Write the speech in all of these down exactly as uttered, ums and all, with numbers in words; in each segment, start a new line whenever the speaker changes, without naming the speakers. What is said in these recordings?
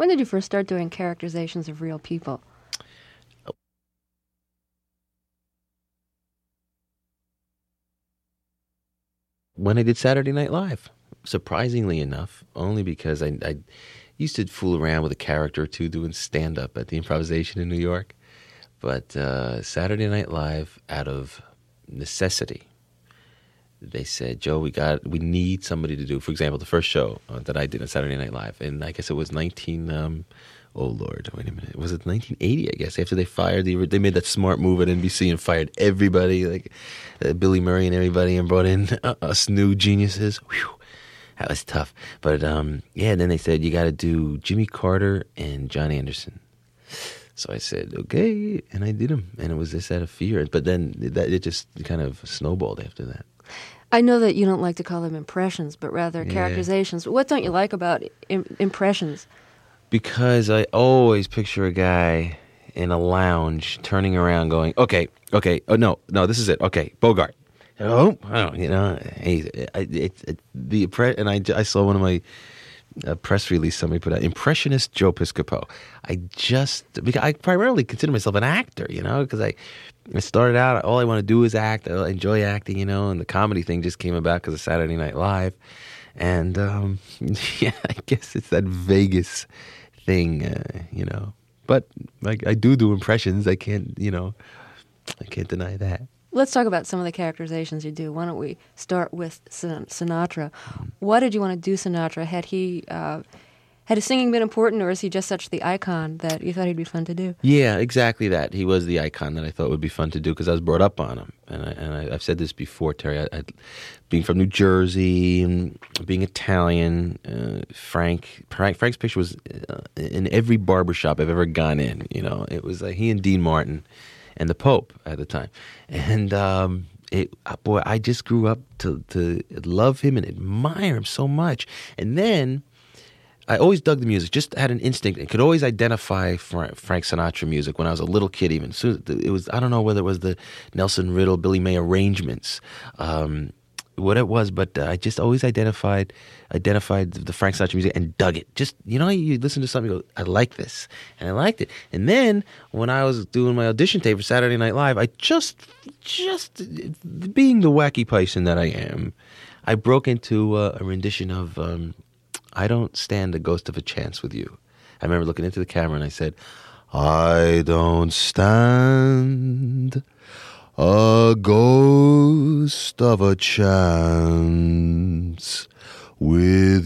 When did you first start doing characterizations of real people?
When I did Saturday Night Live, surprisingly enough, only because I, I used to fool around with a character or two doing stand-up at the Improvisation in New York. But uh, Saturday Night Live, out of necessity, they said, Joe, we got, we need somebody to do, for example, the first show uh, that I did on Saturday Night Live, and I guess it was nineteen, um, oh Lord, wait a minute, was it nineteen eighty, I guess, after they fired, the, they made that smart move at N B C and fired everybody, like uh, Billy Murray and everybody, and brought in uh, us new geniuses. Whew, that was tough. But um, yeah, then they said, you got to do Jimmy Carter and John Anderson. So I said, okay, and I did them, and it was just out of fear. But then that, it just kind of snowballed after that.
I know that you don't like to call them impressions, but rather
Yeah.
characterizations. What don't you like about im- impressions?
Because I always picture a guy in a lounge turning around going, okay, okay, oh, no, no, this is it. Okay, Bogart. Oh, oh you know, hey, I, it, it, the and I, I saw one of my uh, press release somebody put out, Impressionist Joe Piscopo. I just, because I primarily consider myself an actor, you know, because I, I started out, all I want to do is act. I enjoy acting, you know, and the comedy thing just came about because of Saturday Night Live. And, um, yeah, I guess it's that Vegas thing, uh, you know. But I, I do do impressions. I can't, you know, I can't deny that.
Let's talk about some of the characterizations you do. Why don't we start with Sin- Sinatra? Why did you want to do Sinatra? Had he uh, had his singing been important, or is he just such the icon that you thought he'd be fun to do?
Yeah, exactly that. He was the icon that I thought would be fun to do because I was brought up on him. And, I, and I, I've said this before, Terry. I, I, being from New Jersey and being Italian, uh, Frank, Frank Frank's picture was uh, in every barbershop I've ever gone in. You know, it was like he and Dean Martin and the Pope at the time. And um, it, boy, I just grew up to to love him and admire him so much. And then I always dug the music, just had an instinct and could always identify Frank Sinatra music when I was a little kid even. So it was, I don't know whether it was the Nelson Riddle, Billy May arrangements, um, what it was, but uh, I just always identified identified the Frank Sinatra music and dug it. Just, you know, you listen to something, you go, I like this, and I liked it. And then when I was doing my audition tape for Saturday Night Live, I just, just being the wacky person that I am, I broke into uh, a rendition of um, I Don't Stand a Ghost of a Chance with You. I remember looking into the camera and I said, I don't stand a ghost of a chance with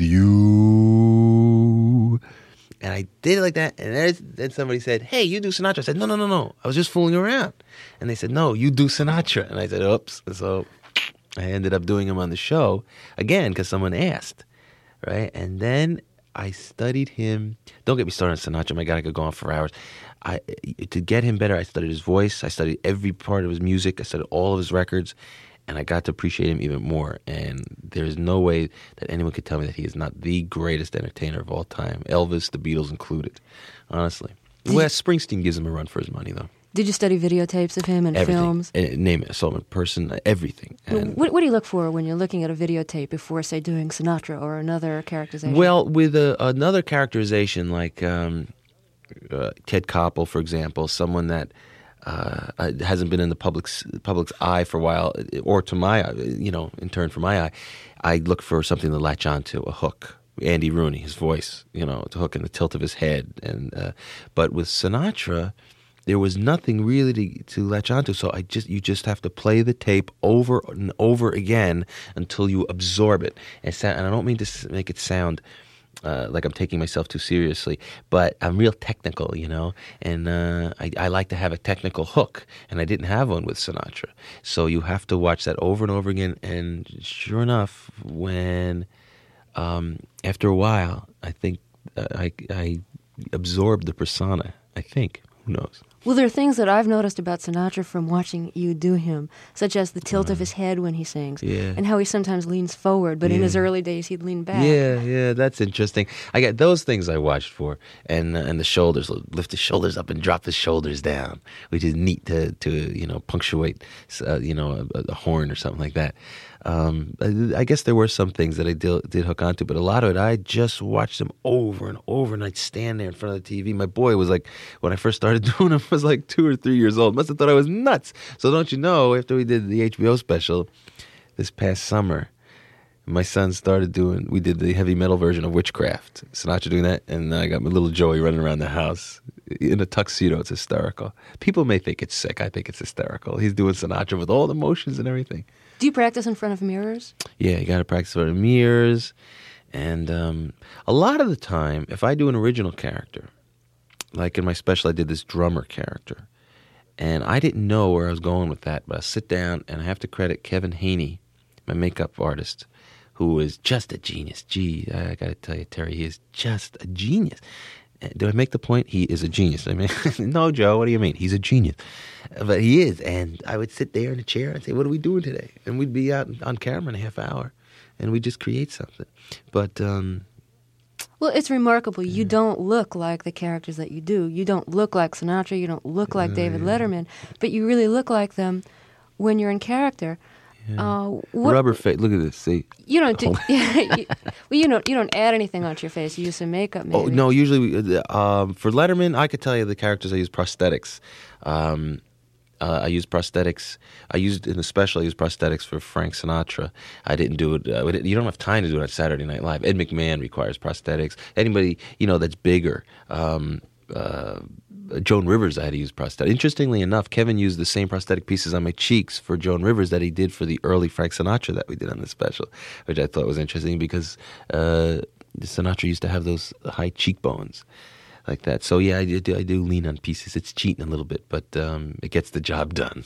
you. And I did it like that, and then somebody said, hey, you do Sinatra. I said, no, no, no, no. I was just fooling around. And they said, no, you do Sinatra. And I said, oops. And so I ended up doing him on the show, again, because someone asked, right? And then I studied him. Don't get me started on Sinatra. My God, I could go on for hours. I, to get him better, I studied his voice. I studied every part of his music. I studied all of his records, and I got to appreciate him even more. And there's no way that anyone could tell me that he is not the greatest entertainer of all time, Elvis, the Beatles included, honestly. Wes Springsteen gives him a run for his money, though.
Did you study videotapes of him and
Everything.
films?
Uh, name it, I saw him in person, everything. And
What, what do you look for when you're looking at a videotape before, say, doing Sinatra or another characterization?
Well, with a, another characterization like um, uh, Ted Koppel, for example, someone that uh, hasn't been in the public's public's eye for a while, or to my eye, you know, in turn for my eye, I look for something to latch onto, a hook. Andy Rooney, his voice, you know, to hook in the tilt of his head. And uh, but with Sinatra, there was nothing really to, to latch onto, so I just you just have to play the tape over and over again until you absorb it. And, sound, and I don't mean to make it sound uh, like I'm taking myself too seriously, but I'm real technical, you know, and uh, I, I like to have a technical hook, and I didn't have one with Sinatra. So you have to watch that over and over again, and sure enough, when um, after a while, I think uh, I, I absorbed the persona, I think. Who knows?
Well, there are things that I've noticed about Sinatra from watching you do him, such as the tilt of his head when he sings,
Yeah.
and how he sometimes leans forward, but in his
Yeah.
early days he'd lean back.
Yeah, yeah, that's interesting. I got those things I watched for, and uh, and the shoulders, lift the shoulders up and drop the shoulders down, which is neat to to you know punctuate, uh, you know, a, a horn or something like that. Um, I, I guess there were some things that I did, did hook onto, but a lot of it, I just watched them over and over, and I'd stand there in front of the T V. My boy was like, when I first started doing them, was like two or three years old. Must have thought I was nuts. So don't you know, after we did the H B O special this past summer, my son started doing, we did the heavy metal version of Witchcraft. Sinatra doing that, and I got my little Joey running around the house in a tuxedo. It's hysterical. People may think it's sick. I think it's hysterical. He's doing Sinatra with all the motions and everything.
Do you practice in front of mirrors?
Yeah, you got to practice in front of mirrors. And um, a lot of the time, if I do an original character, like in my special, I did this drummer character, and I didn't know where I was going with that, but I sit down, and I have to credit Kevin Haney, my makeup artist, who is just a genius. Gee, I got to tell you, Terry, he is just a genius. Do I make the point? He is a genius. I mean, no, Joe, what do you mean? He's a genius. But he is. And I would sit there in a chair and say, what are we doing today? And we'd be out on camera in a half hour, and we'd just create something. But, um...
Well, it's remarkable. You yeah. don't look like the characters that you do. You don't look like Sinatra. You don't look like uh, David yeah. Letterman. But you really look like them when you're in character.
Yeah.
Uh, what,
Rubber face. Look at this. See,
you don't. Do, yeah, you, well, you don't. You don't add anything onto your face. You use some makeup. Maybe.
Oh no. Usually, um, for Letterman, I could tell you the characters. I use prosthetics. Um, uh, I use prosthetics. I used in the special. I used prosthetics for Frank Sinatra. I didn't do it. Uh, you don't have time to do it on Saturday Night Live. Ed McMahon requires prosthetics. Anybody you know that's bigger. Um, uh, Joan Rivers, I had to use prosthetic. Interestingly enough, Kevin used the same prosthetic pieces on my cheeks for Joan Rivers that he did for the early Frank Sinatra that we did on the special, which I thought was interesting because uh, Sinatra used to have those high cheekbones like that. So yeah, I do, I do lean on pieces. It's cheating a little bit, but um, it gets the job done.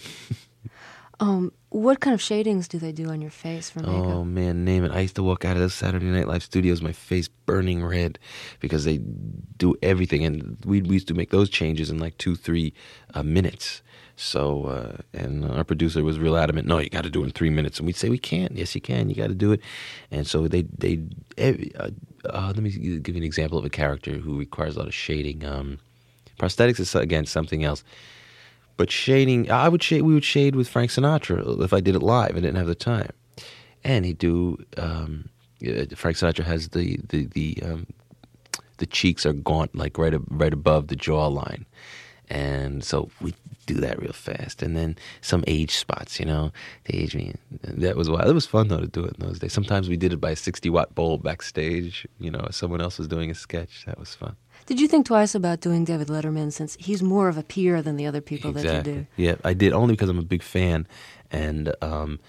um, what kind of shadings do they do on your face for makeup?
Oh man, name it. I used to walk out of those Saturday Night Live studios, my face burning red because they do everything. And we, we used to make those changes in like two, three uh, minutes. So, uh, and our producer was real adamant, no, you got to do it in three minutes. And we'd say, we can't. Yes, you can. You got to do it. And so they, they every, uh, uh, let me give you an example of a character who requires a lot of shading. Um, prosthetics is, again, something else. But shading, I would shade. We would shade with Frank Sinatra if I did it live. I didn't have the time, and he'd do. Um, Frank Sinatra has the the the um, the cheeks are gaunt, like right ab- right above the jawline, and so we do that real fast. And then some age spots, you know, they age me. That was wild. It was fun though to do it in those days. Sometimes we did it by a sixty watt bulb backstage. You know, someone else was doing a sketch. That was fun.
Did you think twice about doing David Letterman since he's more of a peer than the other people
exactly.
that you do?
Yeah, I did, only because I'm a big fan. And um,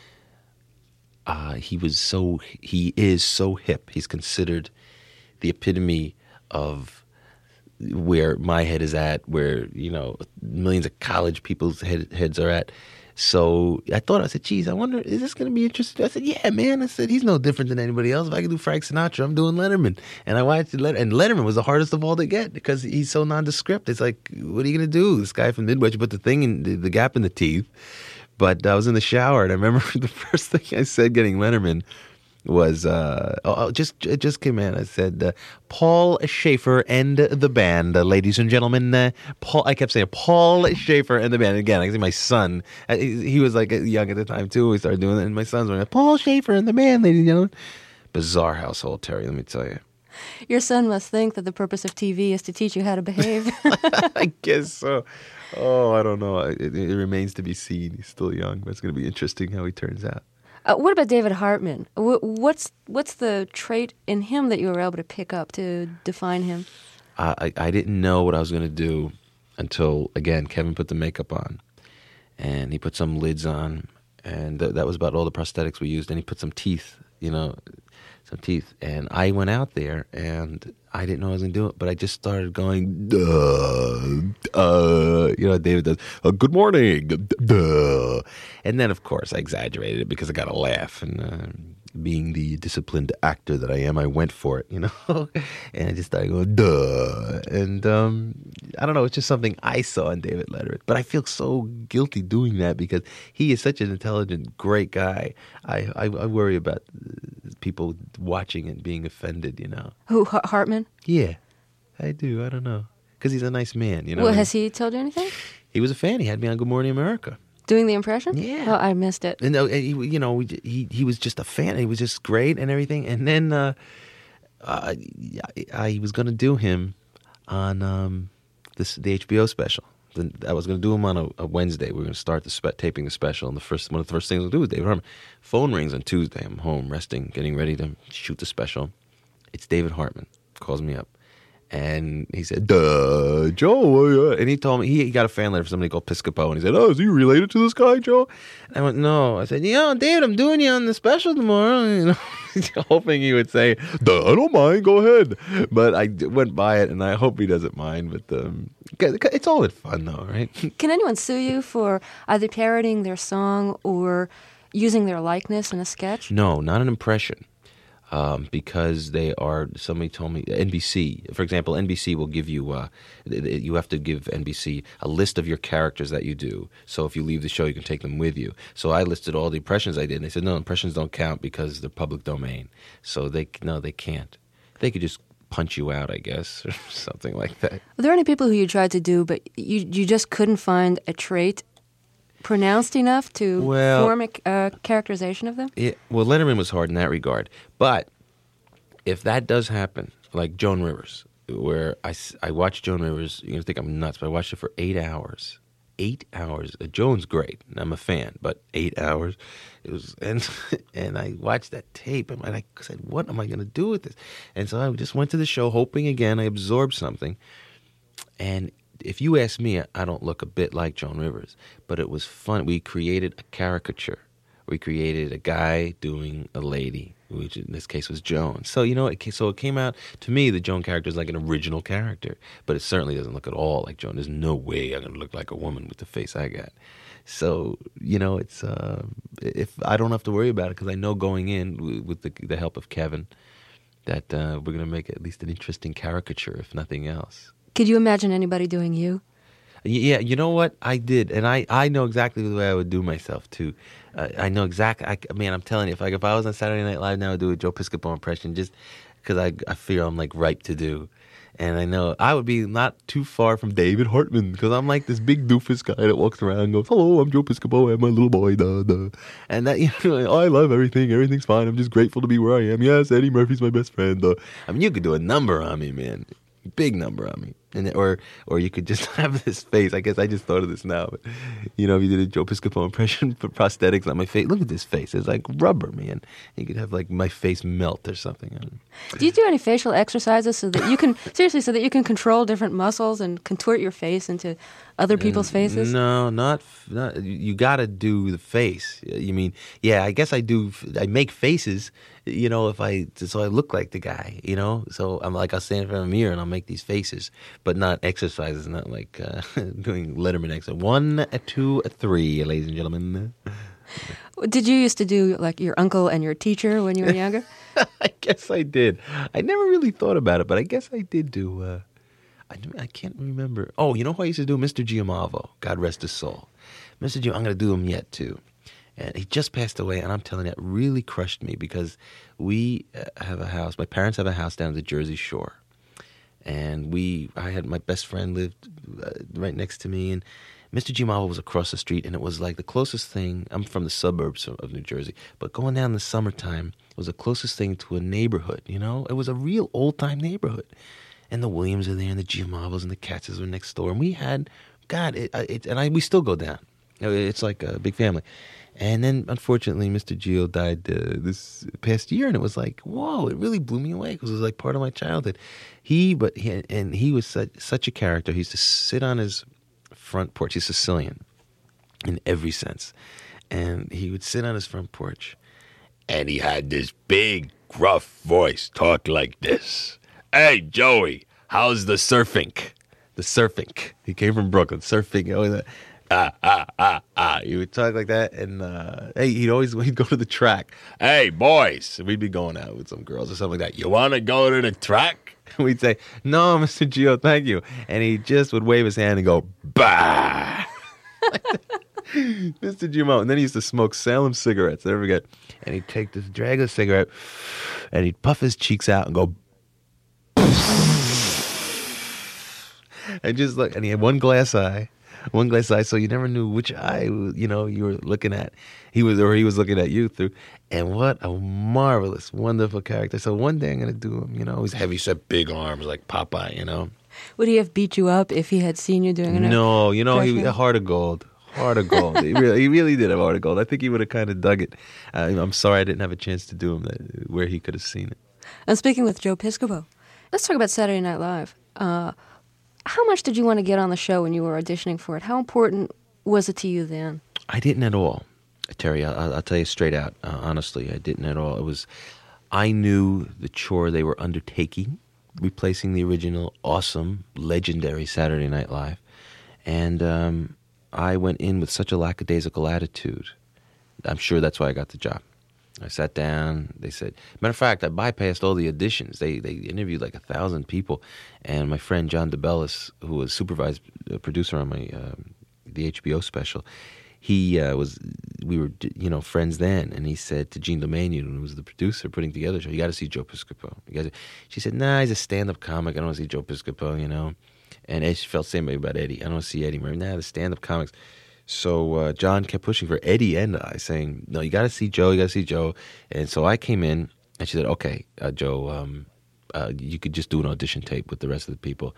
uh, he was so, he is so hip. He's considered the epitome of where my head is at, where, you know, millions of college people's head, heads are at. So I thought, I said, geez, I wonder, is this going to be interesting? I said, yeah, man. I said, he's no different than anybody else. If I can do Frank Sinatra, I'm doing Letterman. And I watched Letterman. And Letterman was the hardest of all to get because he's so nondescript. It's like, what are you going to do? This guy from Midwest, you put the thing in, the, the gap in the teeth. But I was in the shower, and I remember the first thing I said getting Letterman was, uh, oh, just it just came in. I said, uh, Paul Schaefer and the band, uh, ladies and gentlemen. Uh, Paul, I kept saying Paul Schaefer and the band. Again, I see my son. Uh, he, he was like young at the time too. We started doing it, and my son's going, Paul Schaefer and the band, ladies and gentlemen. Bizarre household, Terry. Let me tell you.
Your son must think that the purpose of T V is to teach you how to behave.
I guess so. Oh, I don't know. It, it remains to be seen. He's still young, but it's going to be interesting how he turns out.
Uh, what about David Hartman? What's what's the trait in him that you were able to pick up to define him?
Uh, I, I didn't know what I was going to do until, again, Kevin put the makeup on. And he put some lids on. And th- that was about all the prosthetics we used. And he put some teeth, you know, some teeth. And I went out there, and I didn't know I was going to do it. But I just started going, duh, uh, you know, David does, uh, good morning, duh. And then, of course, I exaggerated it because I got a laugh. And uh, being the disciplined actor that I am, I went for it, you know. And I just started going, duh. And um, I don't know, it's just something I saw in David Letterman. But I feel so guilty doing that because he is such an intelligent, great guy. I, I, I worry about people watching and being offended, you know.
Who, H- Hartman?
Yeah, I do. I don't know. Because he's a nice man, you know.
Well, has he told you anything?
He was a fan. He had me on Good Morning America.
Doing the impression?
Yeah.
Oh, I missed it.
And, uh, and he, you know, we- he he was just a fan. He was just great and everything. And then uh, uh, I, I was going to do him on um, this the H B O special. Then I was going to do him on a, a Wednesday. We were going to start the spe- taping the special, and the first one of the first things we'll do was David Hartman. Phone rings on Tuesday. I'm home, resting, getting ready to shoot the special. It's David Hartman. Calls me up. And he said, duh, Joe. And he told me, he, he got a fan letter from somebody called Piscopo. And he said, oh, is he related to this guy, Joe? And I went, no. I said, yeah, David, I'm doing you on the special tomorrow. You know, hoping he would say, duh, I don't mind, go ahead. But I d- went by it, and I hope he doesn't mind. But um, it's all in fun, though, right?
Can anyone sue you for either parodying their song or using their likeness in a sketch?
No, not an impression. Um, because they are, somebody told me, N B C, for example, N B C will give you, uh, you have to give N B C a list of your characters that you do. So if you leave the show, you can take them with you. So I listed all the impressions I did, and they said, no, impressions don't count because they're public domain. So they, no, they can't. They could just punch you out, I guess, or something like that.
Were there any people who you tried to do, but you, you just couldn't find a trait pronounced enough to
Well,
form a uh, characterization of them?
It, well, Letterman was hard in that regard. But if that does happen, like Joan Rivers, where I, s- I watched Joan Rivers, you're going to think I'm nuts, but I watched it for eight hours. Eight hours. Uh, Joan's great. I'm a fan, but eight hours. It was, and and I watched that tape, and I said, what am I going to do with this? And so I just went to the show hoping again I absorbed something. And if you ask me, I don't look a bit like Joan Rivers, but it was fun. We created a caricature. We created a guy doing a lady, which in this case was Joan. So, you know, it, ca- so it came out, to me, the Joan character is like an original character, but it certainly doesn't look at all like Joan. There's no way I'm going to look like a woman with the face I got. So, you know, it's, uh, if I don't have to worry about it because I know going in w- with the, the help of Kevin that uh, we're going to make at least an interesting caricature, if nothing else.
Could you imagine anybody doing you?
Yeah, you know what? I did, and I, I know exactly the way I would do myself, too. Uh, I know exactly, I, man, I'm telling you, if, like, if I was on Saturday Night Live now, I would do a Joe Piscopo impression just because I, I feel I'm, like, ripe to do. And I know I would be not too far from David Hartman because I'm like this big doofus guy that walks around and goes, hello, I'm Joe Piscopo, I'm my little boy, duh, duh. And that, you know, oh, I love everything, everything's fine, I'm just grateful to be where I am. Yes, Eddie Murphy's my best friend, duh. I mean, you could do a number on me, man. Big number on me. And or or you could just have this face. I guess I just thought of this now. But, you know, if you did a Joe Piscopo impression for prosthetics on my face, look at this face. It's like rubber, man. You could have like my face melt or something.
Do you do any facial exercises so that you can, seriously, so that you can control different muscles and contort your face into other people's faces?
No, not, not you got to do the face. You mean, yeah, I guess I do. I make faces, you know, if I, so I look like the guy, you know. So I'm like, I'll stand in front of a mirror and I'll make these faces, but not exercises, not like uh, doing Letterman exercise. One, a two, a three, ladies and gentlemen.
Did you used to do like your uncle and your teacher when you were younger?
I guess I did. I never really thought about it, but I guess I did do. Uh, I, I can't remember. Oh, you know who I used to do? Mister Giamavo. God rest his soul. Mister Giamavo, I'm going to do him yet, too. And he just passed away, and I'm telling you, it really crushed me because we uh, have a house. My parents have a house down the Jersey Shore. And we, I had my best friend lived uh, right next to me, and Mister Giamavo was across the street, and it was like the closest thing. I'm from the suburbs of, of New Jersey, but going down in the summertime was the closest thing to a neighborhood, you know? It was a real old-time neighborhood. And the Williams are there, and the Giamavos and the Katzes were next door. And we had, God, it, it, and I, we still go down. It's like a big family. And then, unfortunately, Mister Gio died uh, this past year, and it was like, whoa! It really blew me away because it was like part of my childhood. He, but he, and he was such, such a character. He used to sit on his front porch. He's Sicilian, in every sense, and he would sit on his front porch, and he had this big, gruff voice, talk like this: "Hey, Joey, how's the surfing? The surfing." He came from Brooklyn, surfing. Always, ah, ah, ah, ah. He would talk like that, and uh, hey, he'd always he'd go to the track. Hey, boys, we'd be going out with some girls or something like that. You want to go to the track? We'd say, no, Mister Gio, thank you. And he just would wave his hand and go, bah. Mister Gio. And then he used to smoke Salem cigarettes. Never forget. And he'd take this, drag a cigarette, and he'd puff his cheeks out and go, and just look, and he had one glass eye. one glass eye, so you never knew which eye, you know, you were looking at. He was, or he was looking at you through. And what a marvelous, wonderful character. So one day I'm going to do him, you know. He's heavy set, big arms like Popeye, you know.
Would he have beat you up if he had seen you doing it?
No, you know, he a heart of gold. Heart of gold. he, really, he really did have heart of gold. I think he would have kind of dug it. Uh, I'm sorry I didn't have a chance to do him that, where he could have seen it.
And speaking with Joe Piscopo, let's talk about Saturday Night Live. Uh, how much did you want to get on the show when you were auditioning for it? How important was it to you then?
I didn't at all, Terry. I'll, I'll tell you straight out, uh, honestly, I didn't at all. It was, I knew the chore they were undertaking, replacing the original awesome, legendary Saturday Night Live. And um, I went in with such a lackadaisical attitude. I'm sure that's why I got the job. I sat down. They said, matter of fact, I bypassed all the auditions. They they interviewed like a thousand people, and my friend John DeBellis, who was supervised uh, producer on my uh, the H B O special, he uh, was we were you know friends then, and he said to Jean Domanian, who was the producer putting together the show, you got to see Joe Piscopo. You gotta, she said, nah, he's a stand-up comic. I don't want to see Joe Piscopo, you know. And she felt the same way about Eddie. I don't want to see Eddie Murphy. Nah, the stand-up comics. So uh, John kept pushing for Eddie and I, saying, no, you got to see Joe, you got to see Joe. And so I came in, and she said, okay, uh, Joe, um, uh, you could just do an audition tape with the rest of the people.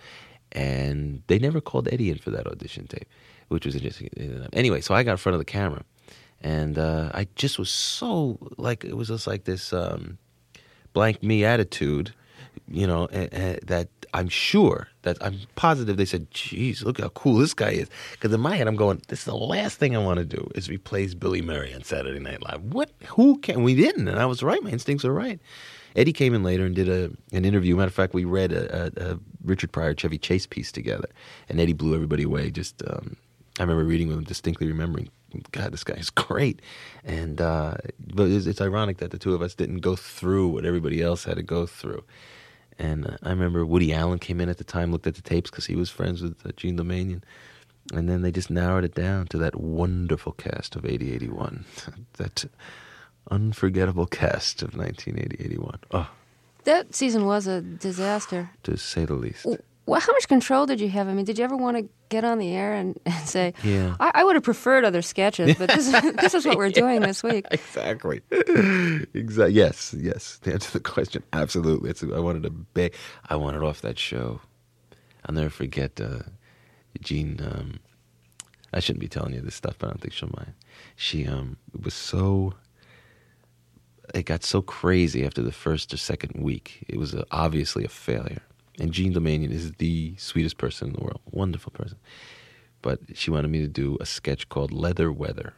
And they never called Eddie in for that audition tape, which was interesting. Anyway, so I got in front of the camera, and uh, I just was so, like, it was just like this um, blank me attitude, you know, uh, uh, that I'm sure, that I'm positive they said, geez, look how cool this guy is. Because in my head, I'm going, this is the last thing I want to do is replace Billy Murray on Saturday Night Live. What? Who can? We didn't, and I was right. My instincts were right. Eddie came in later and did a an interview. Matter of fact, we read a, a, a Richard Pryor Chevy Chase piece together, and Eddie blew everybody away. Just um, I remember reading with him, distinctly remembering, God, this guy is great. And uh, but it's, it's ironic that the two of us didn't go through what everybody else had to go through. And uh, I remember Woody Allen came in at the time, looked at the tapes because he was friends with uh, Jean Domanian. And then they just narrowed it down to that wonderful cast of eighty eighty-one. That unforgettable cast of nineteen eighty eighty-one. Oh,
that season was a disaster,
to say the least.
Well, how much control did you have? I mean, did you ever want to get on the air and, and say,
yeah.
I, I would have preferred other sketches, but this, this is what we're doing this week?
Exactly. Exactly. Yes, yes. To answer the question, absolutely. It's, I wanted to beg. I wanted off that show. I'll never forget uh, Jean. Um, I shouldn't be telling you this stuff, but I don't think she'll mind. She um, was so... It got so crazy after the first or second week. It was a, obviously a failure. And Jean Domanian is the sweetest person in the world. Wonderful person. But she wanted me to do a sketch called Leather Weather,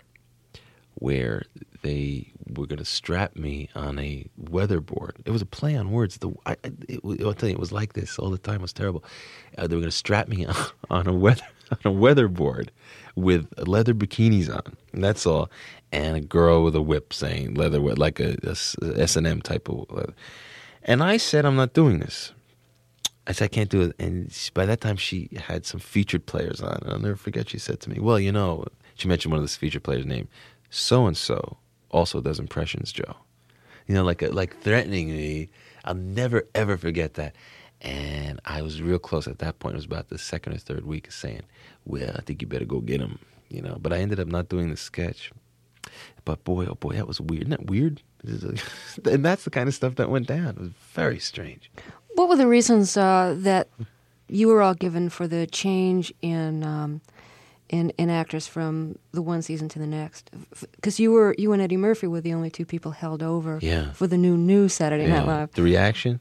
where they were going to strap me on a weatherboard. It was a play on words. The I, it, I'll tell you, it was like this all the time. It was terrible. Uh, they were going to strap me on, on a weather on a weatherboard with leather bikinis on. And that's all. And a girl with a whip saying leather, like a, a S and M type of leather. And I said, I'm not doing this. I said, I can't do it. And she, by that time, she had some featured players on. And I'll never forget, she said to me, well, you know, she mentioned one of those featured players' name. So-and-so also does impressions, Joe. You know, like like threatening me. I'll never, ever forget that. And I was real close at that point. It was about the second or third week of saying, well, I think you better go get him. You know, but I ended up not doing the sketch. But boy, oh boy, that was weird. Isn't that weird? And that's the kind of stuff that went down. It was very strange.
What were the reasons uh, that you were all given for the change in um, in, in actors from the one season to the next? Because you were you and Eddie Murphy were the only two people held over
yeah.
for the new new Saturday
yeah.
Night Live.
The reaction?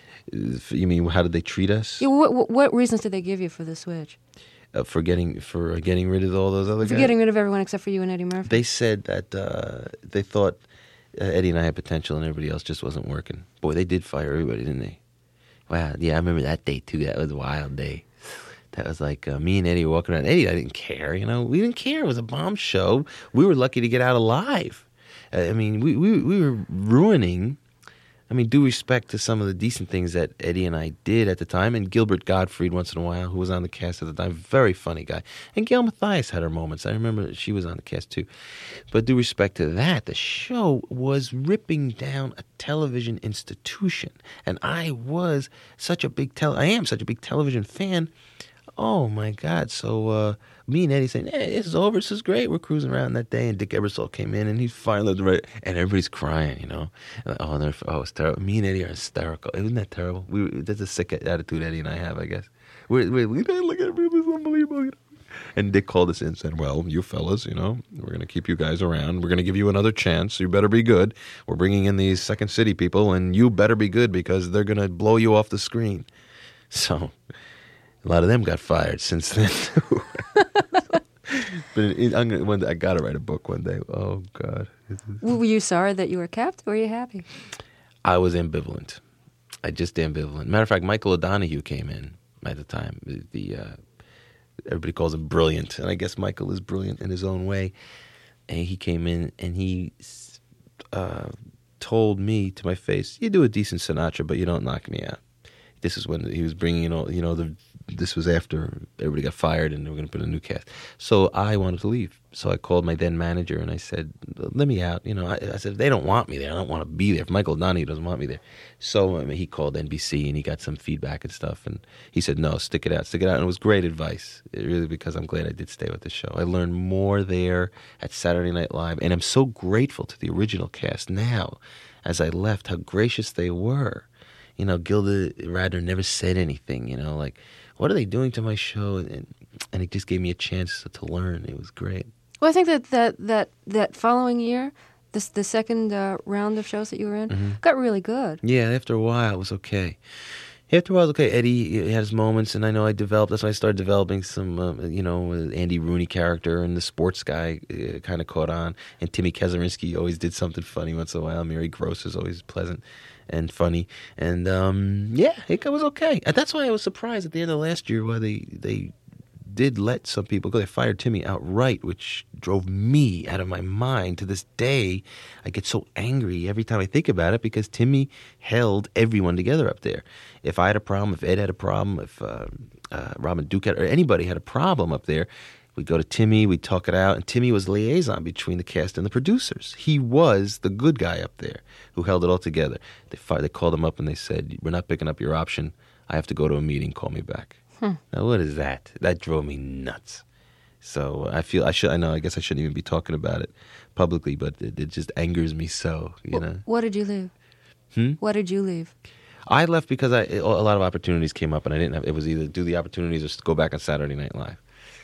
You mean how did they treat us?
Yeah, what, what reasons did they give you for the switch?
Uh, for getting for getting rid of all those other
for
guys?
For getting rid of everyone except for you and Eddie Murphy?
They said that uh, they thought uh, Eddie and I had potential and everybody else just wasn't working. Boy, they did fire everybody, didn't they? Wow, yeah, I remember that day too. That was a wild day. That was like uh, me and Eddie were walking around. Eddie, I didn't care, you know. We didn't care. It was a bomb show. We were lucky to get out alive. Uh, I mean, we, we we were ruining. I mean, due respect to some of the decent things that Eddie and I did at the time, and Gilbert Gottfried once in a while, who was on the cast at the time, very funny guy. And Gail Mathias had her moments. I remember she was on the cast too. But due respect to that, the show was ripping down a television institution. And I was such a big, tel- I am such a big television fan. Oh my God! So uh, me and Eddie saying, "Hey, this is over. This is great. We're cruising around that day." And Dick Ebersol came in, and he finally right, and everybody's crying, you know. And, oh, they're, oh, it's terrible. Me and Eddie are hysterical. Isn't that terrible? We that's a sick attitude Eddie and I have, I guess. We're, we're, we look at it, this is unbelievable. You know? And Dick called us in and said, "Well, you fellas, you know, we're going to keep you guys around. We're going to give you another chance. You better be good. We're bringing in these Second City people, and you better be good because they're going to blow you off the screen." So a lot of them got fired since then, too. But it, I'm gonna, one day, I got to write a book one day. Oh, God.
Were you sorry that you were kept, or were you happy?
I was ambivalent. I just ambivalent. Matter of fact, Michael O'Donoghue came in at the time. The, the uh, everybody calls him brilliant, and I guess Michael is brilliant in his own way. And he came in, and he uh, told me to my face, "You do a decent Sinatra, but you don't knock me out." This is when he was bringing in all, you know, the, this was after everybody got fired and they were going to put a new cast. So I wanted to leave. So I called my then manager and I said, "Let me out." You know, I, I said, "If they don't want me there, I don't want to be there. If Michael O'Donoghue doesn't want me there." So I mean, he called N B C and he got some feedback and stuff. And he said, "No, stick it out, stick it out." And it was great advice, it really, because I'm glad I did stay with the show. I learned more there at Saturday Night Live. And I'm so grateful to the original cast now, as I left, how gracious they were. You know, Gilda Radner never said anything, you know, like, what are they doing to my show? And, and it just gave me a chance to, to learn. It was great.
Well, I think that that, that, that following year, this the second uh, round of shows that you were in, mm-hmm. got really good.
Yeah, after a while, it was okay. After a while, it was okay. Eddie had his moments, and I know I developed, that's when I started developing some, uh, you know, Andy Rooney character, and the sports guy uh, kind of caught on. And Timmy Kazarinsky always did something funny once in a while. Mary Gross is always pleasant and funny. And, um, yeah, it was okay. And that's why I was surprised at the end of last year why they, they did let some people go. They fired Timmy outright, which drove me out of my mind. To this day, I get so angry every time I think about it because Timmy held everyone together up there. If I had a problem, if Ed had a problem, if uh, uh, Robin Duke had, or anybody had a problem up there, we'd go to Timmy, we'd talk it out, and Timmy was liaison between the cast and the producers. He was the good guy up there who held it all together. They fired, they called him up and they said, "We're not picking up your option. I have to go to a meeting. Call me back." Hmm. Now, what is that? That drove me nuts. So I feel I should. I know. I guess I shouldn't even be talking about it publicly, but it, it just angers me so. You know.
What did you leave?
Hmm?
What did you leave?
I left because I a lot of opportunities came up, and I didn't have. It was either do the opportunities or go back on Saturday Night Live.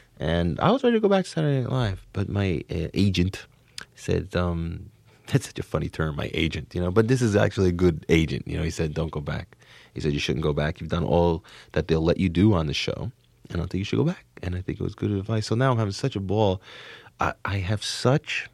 And I was ready to go back to Saturday Night Live, but my uh, agent said, um, "That's such a funny term, my agent, you know. But this is actually a good agent, you know." He said, "Don't go back." He said, "You shouldn't go back. You've done all that they'll let you do on the show, and I don't think you should go back." And I think it was good advice. So now I'm having such a ball. I, I have such,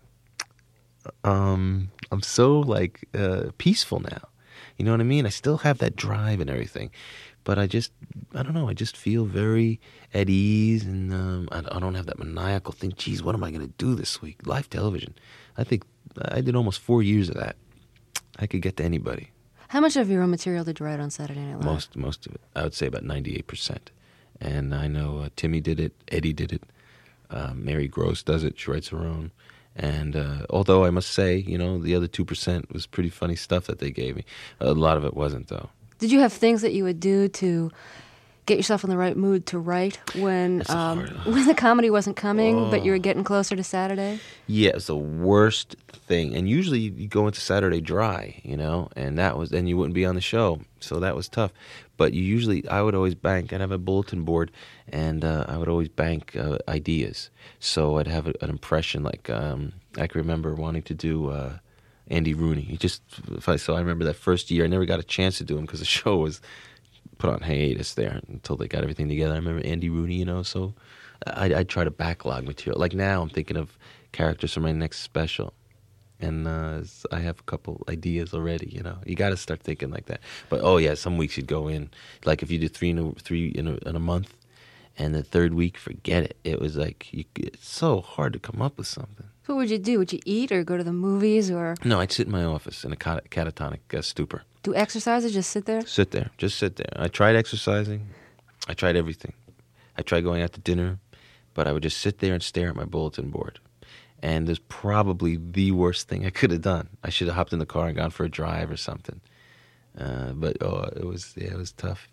um, I'm so like uh, peaceful now. You know what I mean? I still have that drive and everything. But I just, I don't know, I just feel very at ease, and um, I, I don't have that maniacal thing. Geez, what am I going to do this week? Live television. I think I did almost four years of that. I could get to anybody.
How much of your own material did you write on Saturday Night Live?
Most, most of it. I would say about ninety-eight percent. And I know uh, Timmy did it, Eddie did it, uh, Mary Gross does it, she writes her own. And uh, although I must say, you know, the other two percent was pretty funny stuff that they gave me. A lot of it wasn't, though. Did
you have things that you would do to get yourself in the right mood to write when um, when the comedy wasn't coming, oh. but you were getting closer to Saturday? Yeah, it's the worst thing. And usually you go into Saturday dry, you know, and that was, then you wouldn't be on the show. So that was tough. But you usually, I would always bank, I'd have a bulletin board, and uh, I would always bank uh, ideas. So I'd have a, an impression, like um, I can remember wanting to do uh, Andy Rooney. He just, so I remember that first year, I never got a chance to do him because the show was put on hiatus there until they got everything together. I remember Andy Rooney, you know, so I, I'd try to backlog material. Like now I'm thinking of characters for my next special. And uh, I have a couple ideas already, you know. You got to start thinking like that. But, oh, yeah, some weeks you'd go in. Like if you did three in a, three in a, in a month, and the third week, forget it. It was like, you, it's so hard to come up with something. What would you do? Would you eat or go to the movies? Or No, I'd sit in my office in a cat- catatonic uh, stupor. Do exercises? Just sit there? Sit there. Just sit there. I tried exercising. I tried everything. I tried going out to dinner. But I would just sit there and stare at my bulletin board. And it's probably the worst thing I could have done. I should have hopped in the car and gone for a drive or something. Uh, but, oh, it was, yeah, it was tough.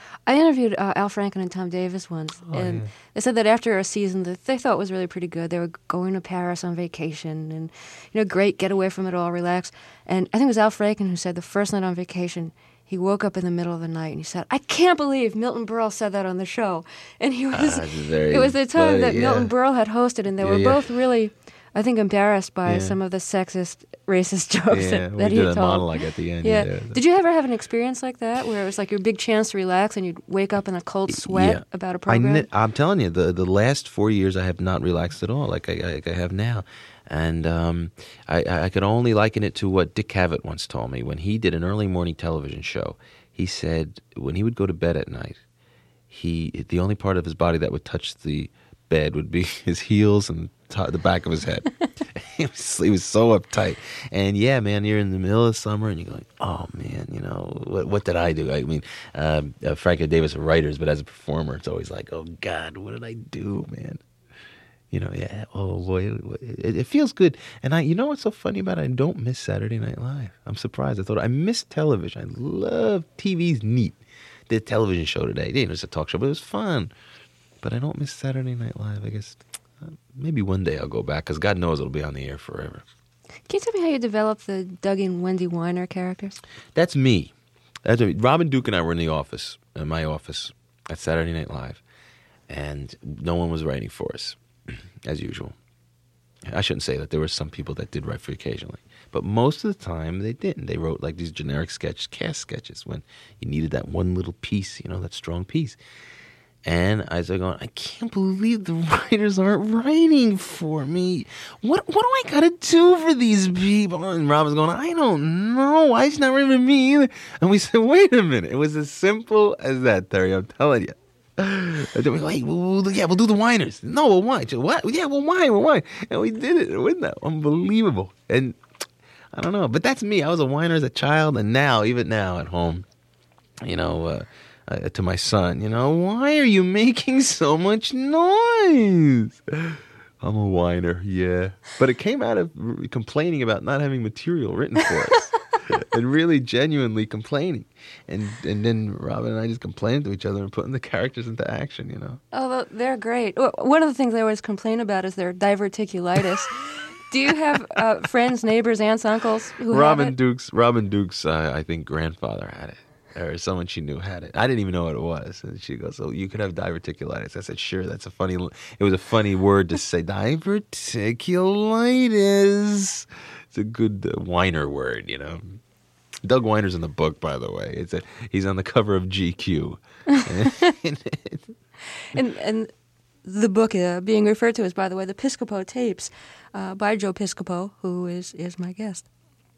I interviewed uh, Al Franken and Tom Davis once,
Oh,
and
yeah.
they said that after a season that they thought was really pretty good, they were going to Paris on vacation, and you know, great, get away from it all, relax. And I think it was Al Franken who said the first night on vacation, he woke up in the middle of the night and he said, "I can't believe Milton Berle said that on the show." And he was,
Ah, very
it was the time
funny,
that
yeah.
Milton Berle had hosted, and they
Yeah,
were
yeah.
both really, I think, embarrassed by
Yeah.
some of the sexist, racist jokes
Yeah,
that,
we
that he
did
had
a
told.
monologue at the end.
Yeah.
Yeah.
Did you ever have an experience like that where it was like your big chance to relax and you'd wake up in a cold sweat
Yeah.
about a
I
program?
ne- I'm telling you, the the last four years I have not relaxed at all, like I, like I have now, and um, I, I could only liken it to what Dick Cavett once told me when he did an early morning television show. He said when he would go to bed at night, he the only part of his body that would touch the bed would be his heels and t- the back of his head. he, was, he was so uptight. And yeah, man, you're in the middle of summer and you're going, oh man, you know, what what did I do? I mean, um, uh, Frank and Davis are writers, but as a performer, it's always like, oh God, what did I do, man? You know, yeah. Oh boy, it, it feels good. And I, you know what's so funny about it? I don't miss Saturday Night Live. I'm surprised. I thought I miss television. I love T V's neat. The television show today, it was a talk show, but it was fun. But I don't miss Saturday Night Live. I guess uh, maybe one day I'll go back because God knows it'll be on the air forever.
Can you tell me how you developed the Doug and Wendy Weiner characters?
That's me. That's me. Robin Duke and I were in the office, in my office, at Saturday Night Live, and no one was writing for us, as usual. I shouldn't say that. There were some people that did write for you occasionally. But most of the time, they didn't. They wrote like these generic sketch, cast sketches when you needed that one little piece, you know, that strong piece. And I was like going, I can't believe the writers aren't writing for me. What what do I got to do for these people? And Rob was going, I don't know. Why is not writing for me either? And we said, wait a minute. It was as simple as that, Terry. I'm telling you. And then we go, hey, we'll, we'll, yeah, we'll do the whiners. No, we'll whine. What? Yeah, we'll whine, we'll whine. And we did it. Wasn't that unbelievable? And I don't know, but that's me. I was a whiner as a child, and now, even now at home, you know, uh, uh, to my son, you know, why are you making so much noise? I'm a whiner, yeah. But it came out of r- complaining about not having material written for us. And really genuinely complaining. And and then Robin and I just complained to each other and putting the characters into action, you know.
Oh, they're great. One of the things I always complain about is their diverticulitis. Do you have uh, friends, neighbors, aunts, uncles who
Robin
have it?
Duke's, Robin Duke's, uh, I think, grandfather had it. Or someone she knew had it. I didn't even know what it was. And she goes, "So you could have diverticulitis." I said, "Sure." That's a funny. It was a funny word to say. Diverticulitis. It's a good uh, whiner word, you know. Doug Weiner's in the book, by the way. It's a, he's on the cover of G Q.
And and the book uh, being referred to as, by the way, the Piscopo Tapes uh, by Joe Piscopo, who is is my guest.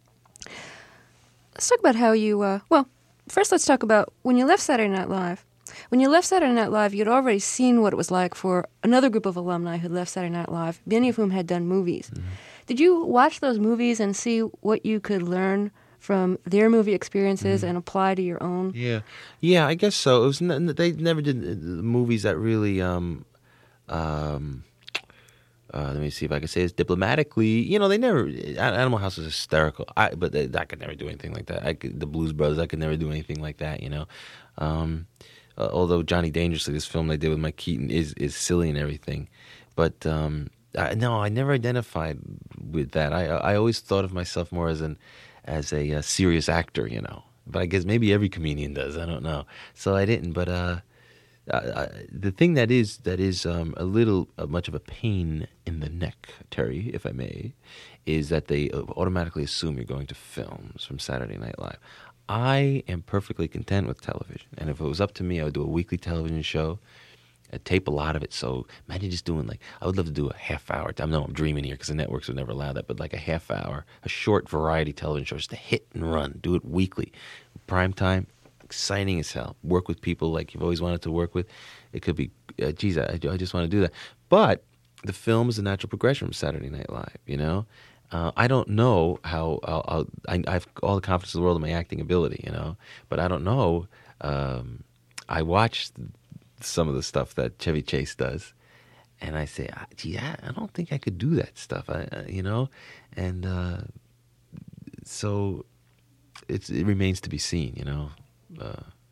Let's talk about how you. Uh, well. First, let's talk about when you left Saturday Night Live. When you left Saturday Night Live, you'd already seen what it was like for another group of alumni who left Saturday Night Live, many of whom had done movies. Mm-hmm. Did you watch those movies and see what you could learn from their movie experiences mm-hmm. and apply to your own?
Yeah, yeah, I guess so. It was n- they never did movies that really. Um, um, Uh, let me see if I can say this diplomatically. You know, they never. Animal House was hysterical. I, but they, I could never do anything like that. I could, the Blues Brothers, I could never do anything like that. You know, um, uh, although Johnny Dangerously, this film they did with Mike Keaton, is is silly and everything. But um, I, no, I never identified with that. I I always thought of myself more as an as a, a serious actor. You know, but I guess maybe every comedian does. I don't know. So I didn't. But uh. Uh, the thing that is that is um, a little uh, much of a pain in the neck, Terry, if I may, is that they automatically assume you're going to films from Saturday Night Live. I am perfectly content with television, and if it was up to me, I would do a weekly television show. I'd tape a lot of it. So imagine just doing like I would love to do a half hour. I know I'm dreaming here because the networks would never allow that, but like a half hour, a short variety television show, just to hit and run. Do it weekly, prime time. Exciting as hell. Work with people like you've always wanted to work with. It could be, uh, geez, I, I just want to do that. But the film is a natural progression from Saturday Night Live, you know? Uh, I don't know how, I'll, I'll, I, I have all the confidence in the world in my acting ability, you know? But I don't know. Um, I watched some of the stuff that Chevy Chase does, and I say, gee, I, I don't think I could do that stuff, I, uh, you know? And uh, so it's, it remains to be seen, you know? Uh,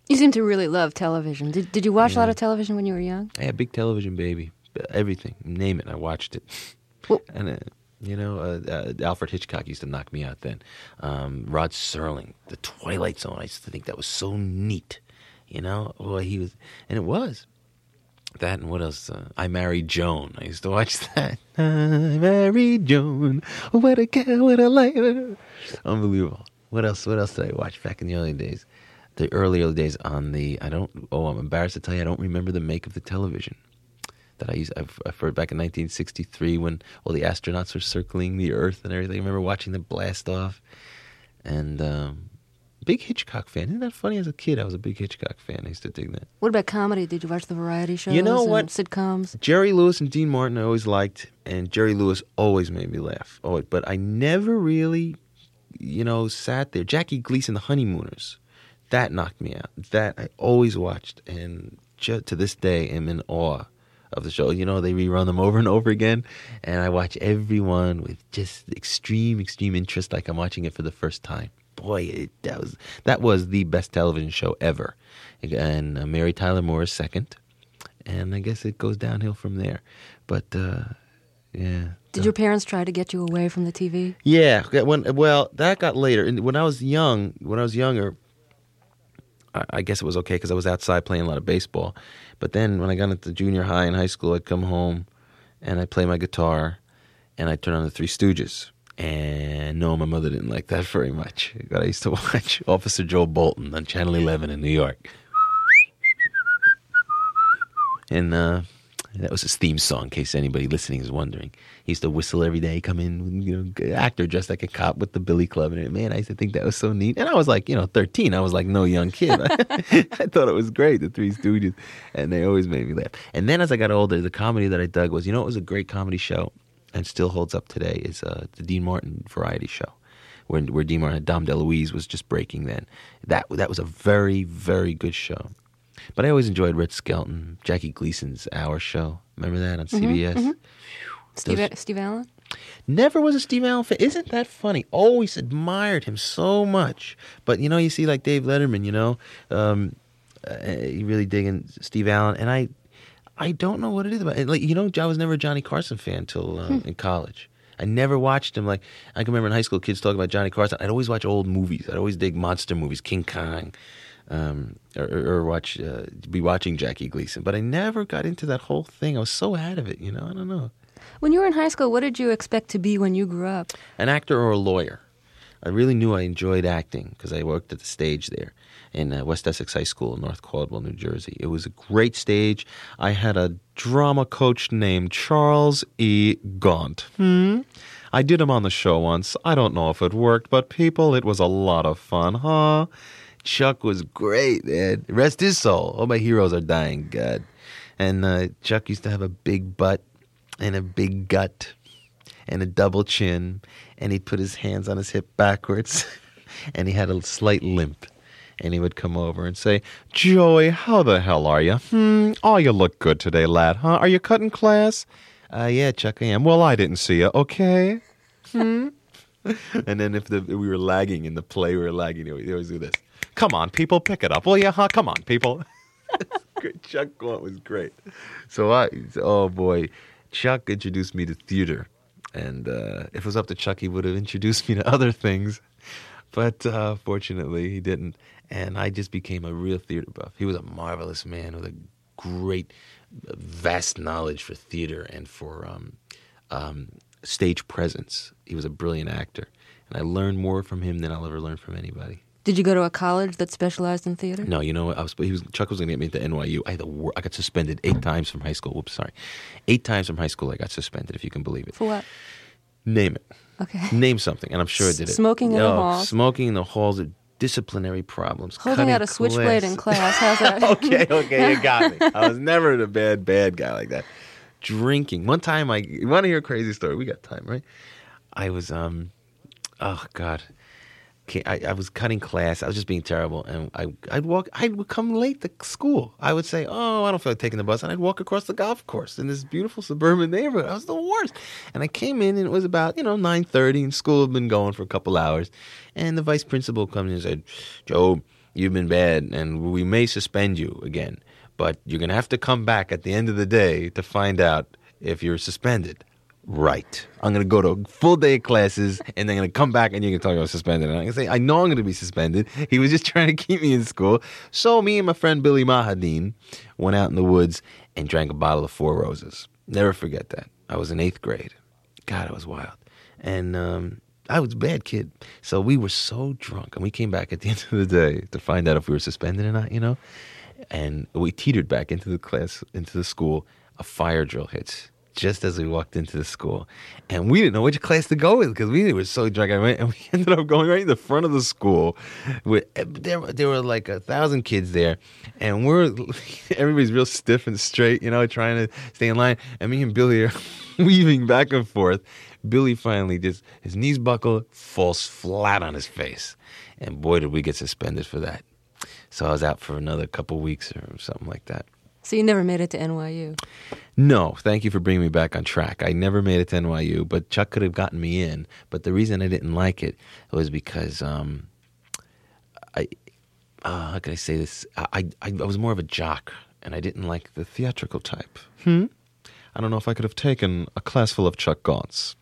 You seem to really love television. Did Did you watch
Yeah.
a lot of television when you were young?
I had a big television baby. Everything, name it, I watched it.
Well-
and uh, you know, uh, uh, Alfred Hitchcock used to knock me out then. Um, Rod Serling, The Twilight Zone. I used to think that was so neat. You know, boy, he was, and it was. That and what else? Uh, I Married Joan. I used to watch that. I Married Joan. What a cow, what a light. Unbelievable. What else? What else did I watch back in the early days? The early, early days on the. I don't. Oh, I'm embarrassed to tell you. I don't remember the make of the television that I used. I've, I've heard back in nineteen sixty-three when all the astronauts were circling the Earth and everything. I remember watching the blast off. And um, big Hitchcock fan. Isn't that funny? As a kid, I was a big Hitchcock fan. I used to dig that.
What about comedy? Did you watch the variety shows?
You know
and
what?
Sitcoms?
Jerry Lewis and Dean Martin I always liked, and Jerry Lewis always made me laugh. Oh, but I never really, you know, sat there. Jackie Gleason, The Honeymooners, that knocked me out. That I always watched, and ju- to this day am in awe of the show. You know, they rerun them over and over again, and I watch every one with just extreme, extreme interest, like I'm watching it for the first time. Boy, it, that was that was the best television show ever. And uh, Mary Tyler Moore is second. And I guess it goes downhill from there. But, uh, yeah.
Did your parents try to get you away from the T V?
Yeah. When, well, that got later. And when I was young, when I was younger, I, I guess it was okay because I was outside playing a lot of baseball. But then when I got into junior high and high school, I'd come home and I'd play my guitar and I'd turn on the Three Stooges. And no, my mother didn't like that very much. But I used to watch Officer Joe Bolton on Channel eleven in New York. And uh, that was his theme song, in case anybody listening is wondering. He used to whistle every day, come in, you know, actor dressed like a cop with the Billy Club. And man, I used to think that was so neat. And I was like, you know, thirteen. I was like no young kid. I thought it was great, the Three Stooges. And they always made me laugh. And then as I got older, the comedy that I dug was, you know, it was a great comedy show and still holds up today is uh, the Dean Martin variety show. Where, where Dean Martin, Dom DeLuise was just breaking then. That, that was a very, very good show. But I always enjoyed Red Skelton, Jackie Gleason's Hour Show. Remember that on C B S?
Mm-hmm, mm-hmm. Steve,
Those-
Steve Allen?
Never was a Steve Allen fan. Isn't that funny? Always admired him so much. But, you know, you see like Dave Letterman, you know, um, uh, you really digging Steve Allen. And I I don't know what it is about it. Like, you know, I was never a Johnny Carson fan until uh, hmm. in college. I never watched him. Like, I can remember in high school, kids talking about Johnny Carson. I'd always watch old movies. I'd always dig monster movies, King Kong. Um, or, or watch, uh, be watching Jackie Gleason, but I never got into that whole thing. I was so out of it, you know. I don't know.
When you were in high school, what did you expect to be when you grew up?
An actor or a lawyer. I really knew I enjoyed acting because I worked at the stage there in uh, West Essex High School in North Caldwell, New Jersey. It was a great stage. I had a drama coach named Charles E. Gaunt. Hmm. I did him on the show once. I don't know if it worked, but people, it was a lot of fun, huh? Chuck was great, man. Rest his soul. All my heroes are dying, God. And uh, Chuck used to have a big butt and a big gut and a double chin, and he'd put his hands on his hip backwards, and he had a slight limp. And he would come over and say, Joey, how the hell are you? Hmm, oh, you look good today, lad, huh? Are you cutting class? Uh, yeah, Chuck, I am. Well, I didn't see you, okay? Hmm? And then if the, if we were lagging in the play, we were lagging, he always do this. Come on, people, pick it up, will you, huh? Come on, people. Chuck Gaunt was great. So I, oh boy, Chuck introduced me to theater. And uh, if it was up to Chuck, he would have introduced me to other things. But uh, fortunately, he didn't. And I just became a real theater buff. He was a marvelous man with a great, vast knowledge for theater and for um, um, stage presence. He was a brilliant actor. And I learned more from him than I'll ever learn from anybody.
Did you go to a college that specialized in theater?
No, you know what? I was, he was, Chuck was going to get me into N Y U. I, had the wor- I got suspended eight times from high school. Whoops, sorry. Eight times from high school I got suspended, if you can believe it.
For what?
Name it.
Okay.
Name something, and I'm sure I did it.
Smoking in
oh,
the halls.
Smoking in the halls, disciplinary problems.
Holding out a
class.
switchblade in class. How's that?
okay, okay, you got me. I was never a bad, bad guy like that. Drinking. One time, I you want to hear a crazy story? We got time, right? I was, um, oh God. I, I was cutting class. I was just being terrible, and I, I'd walk. I would come late to school. I would say, "Oh, I don't feel like taking the bus," and I'd walk across the golf course in this beautiful suburban neighborhood. I was the worst. And I came in, and it was about you know nine thirty, and school had been going for a couple hours. And the vice principal comes in and said, "Joe, you've been bad, and we may suspend you again. But you're going to have to come back at the end of the day to find out if you're suspended. Right. I'm going to go to a full day of classes, and then I'm going to come back, and you're going to tell me I was suspended. And I'm going to say, I know I'm going to be suspended. He was just trying to keep me in school. So me and my friend Billy Mahadine went out in the woods and drank a bottle of Four Roses. Never forget that. I was in eighth grade. God, it was wild. And um, I was a bad kid. So we were so drunk, and we came back at the end of the day to find out if we were suspended or not, you know? And we teetered back into the class, into the school. A fire drill hits just as we walked into the school. And we didn't know which class to go with because we were so drunk. And we ended up going right in the front of the school. With, there, there were like a thousand kids there. And we're everybody's real stiff and straight, you know, trying to stay in line. And me and Billy are weaving back and forth. Billy finally just, his knees buckle, falls flat on his face. And boy, did we get suspended for that. So I was out for another couple weeks or something like that.
So you never made it to N Y U?
No, thank you for bringing me back on track. I never made it to N Y U, but Chuck could have gotten me in. But the reason I didn't like it was because um, I, uh, how can I say this? I, I I was more of a jock, and I didn't like the theatrical type. Hmm? I don't know if I could have taken a class full of Chuck Gaunts.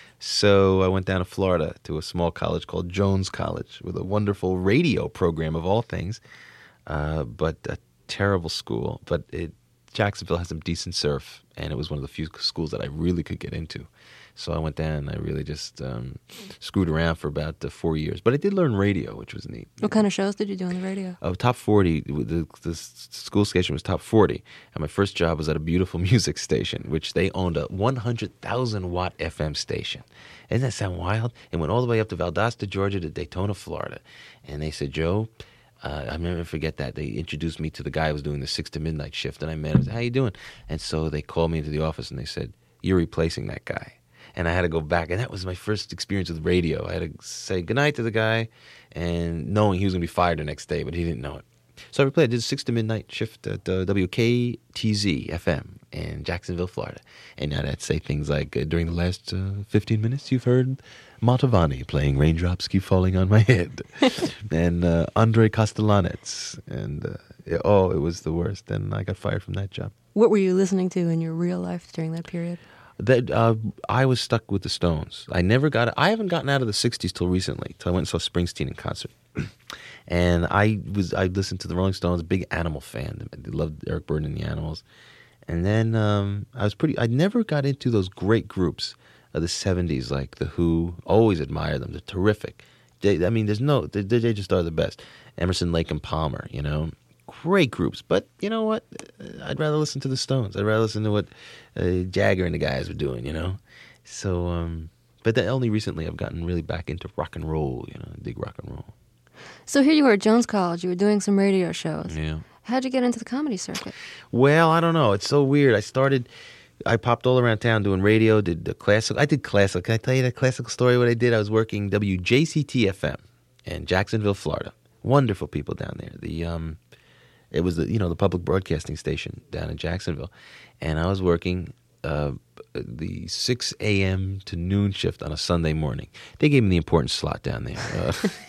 So I went down to Florida to a small college called Jones College with a wonderful radio program of all things, uh, but a terrible school. But it, Jacksonville has some decent surf, and it was one of the few schools that I really could get into. So I went down and I really just um, screwed around for about uh, four years. But I did learn radio, which was neat.
What kind of shows did you do on the radio?
Oh, top forty. The, the school station was top forty. And my first job was at a beautiful music station, which they owned a one hundred thousand watt F M station. Doesn't that sound wild? It went all the way up to Valdosta, Georgia to Daytona, Florida. And they said, Joe, uh, I'll never forget that. They introduced me to the guy who was doing the six to midnight shift. And I met him. I said, how you doing? And so they called me into the office and they said, you're replacing that guy. And I had to go back, and that was my first experience with radio. I had to say goodnight to the guy, and knowing he was going to be fired the next day, but he didn't know it. So I replayed. I did a six to midnight shift at uh, W K T Z F M in Jacksonville, Florida. And I'd say things like, uh, during the last uh, fifteen minutes, you've heard Montavani playing Raindrops Keep Falling on My Head, and uh, Andre Castellanets. And, uh, it, oh, it was the worst, and I got fired from that job.
What were you listening to in your real life during that period?
That uh, I was stuck with the Stones. I never got. I haven't gotten out of the sixties till recently. Till I went and saw Springsteen in concert, and I was. I listened to the Rolling Stones. Big Animal fan. I loved Eric Burdon and the Animals. And then um, I was pretty. I never got into those great groups of the seventies, like the Who. Always admired them. They're terrific. They, I mean, there's no. They, they just are the best. Emerson, Lake and Palmer. You know. Great groups, but you know what? I'd rather listen to the Stones. I'd rather listen to what uh, Jagger and the guys were doing, you know? So, um, but then only recently I've gotten really back into rock and roll, you know, dig rock and roll.
So here you were at Jones College. You were doing some radio shows.
Yeah.
How'd you get into the comedy circuit?
Well, I don't know. It's so weird. I started, I popped all around town doing radio, did the classical. I did classical. Can I tell you that classical story, what I did? I was working W J C T F M in Jacksonville, Florida. Wonderful people down there. The, um... It was the you know the public broadcasting station down in Jacksonville, and I was working uh, the six a.m. to noon shift on a Sunday morning. They gave me the important slot down there, uh,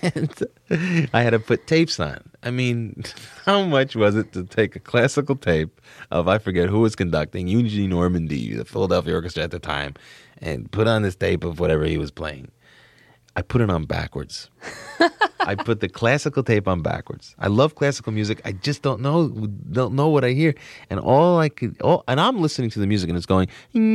and I had to put tapes on. I mean, how much was it to take a classical tape of I forget who was conducting, Eugene Ormandy, the Philadelphia Orchestra at the time, and put on this tape of whatever he was playing. I put it on backwards. I put the classical tape on backwards. I love classical music. I just don't know don't know what I hear. And all I could all, and I'm listening to the music and it's going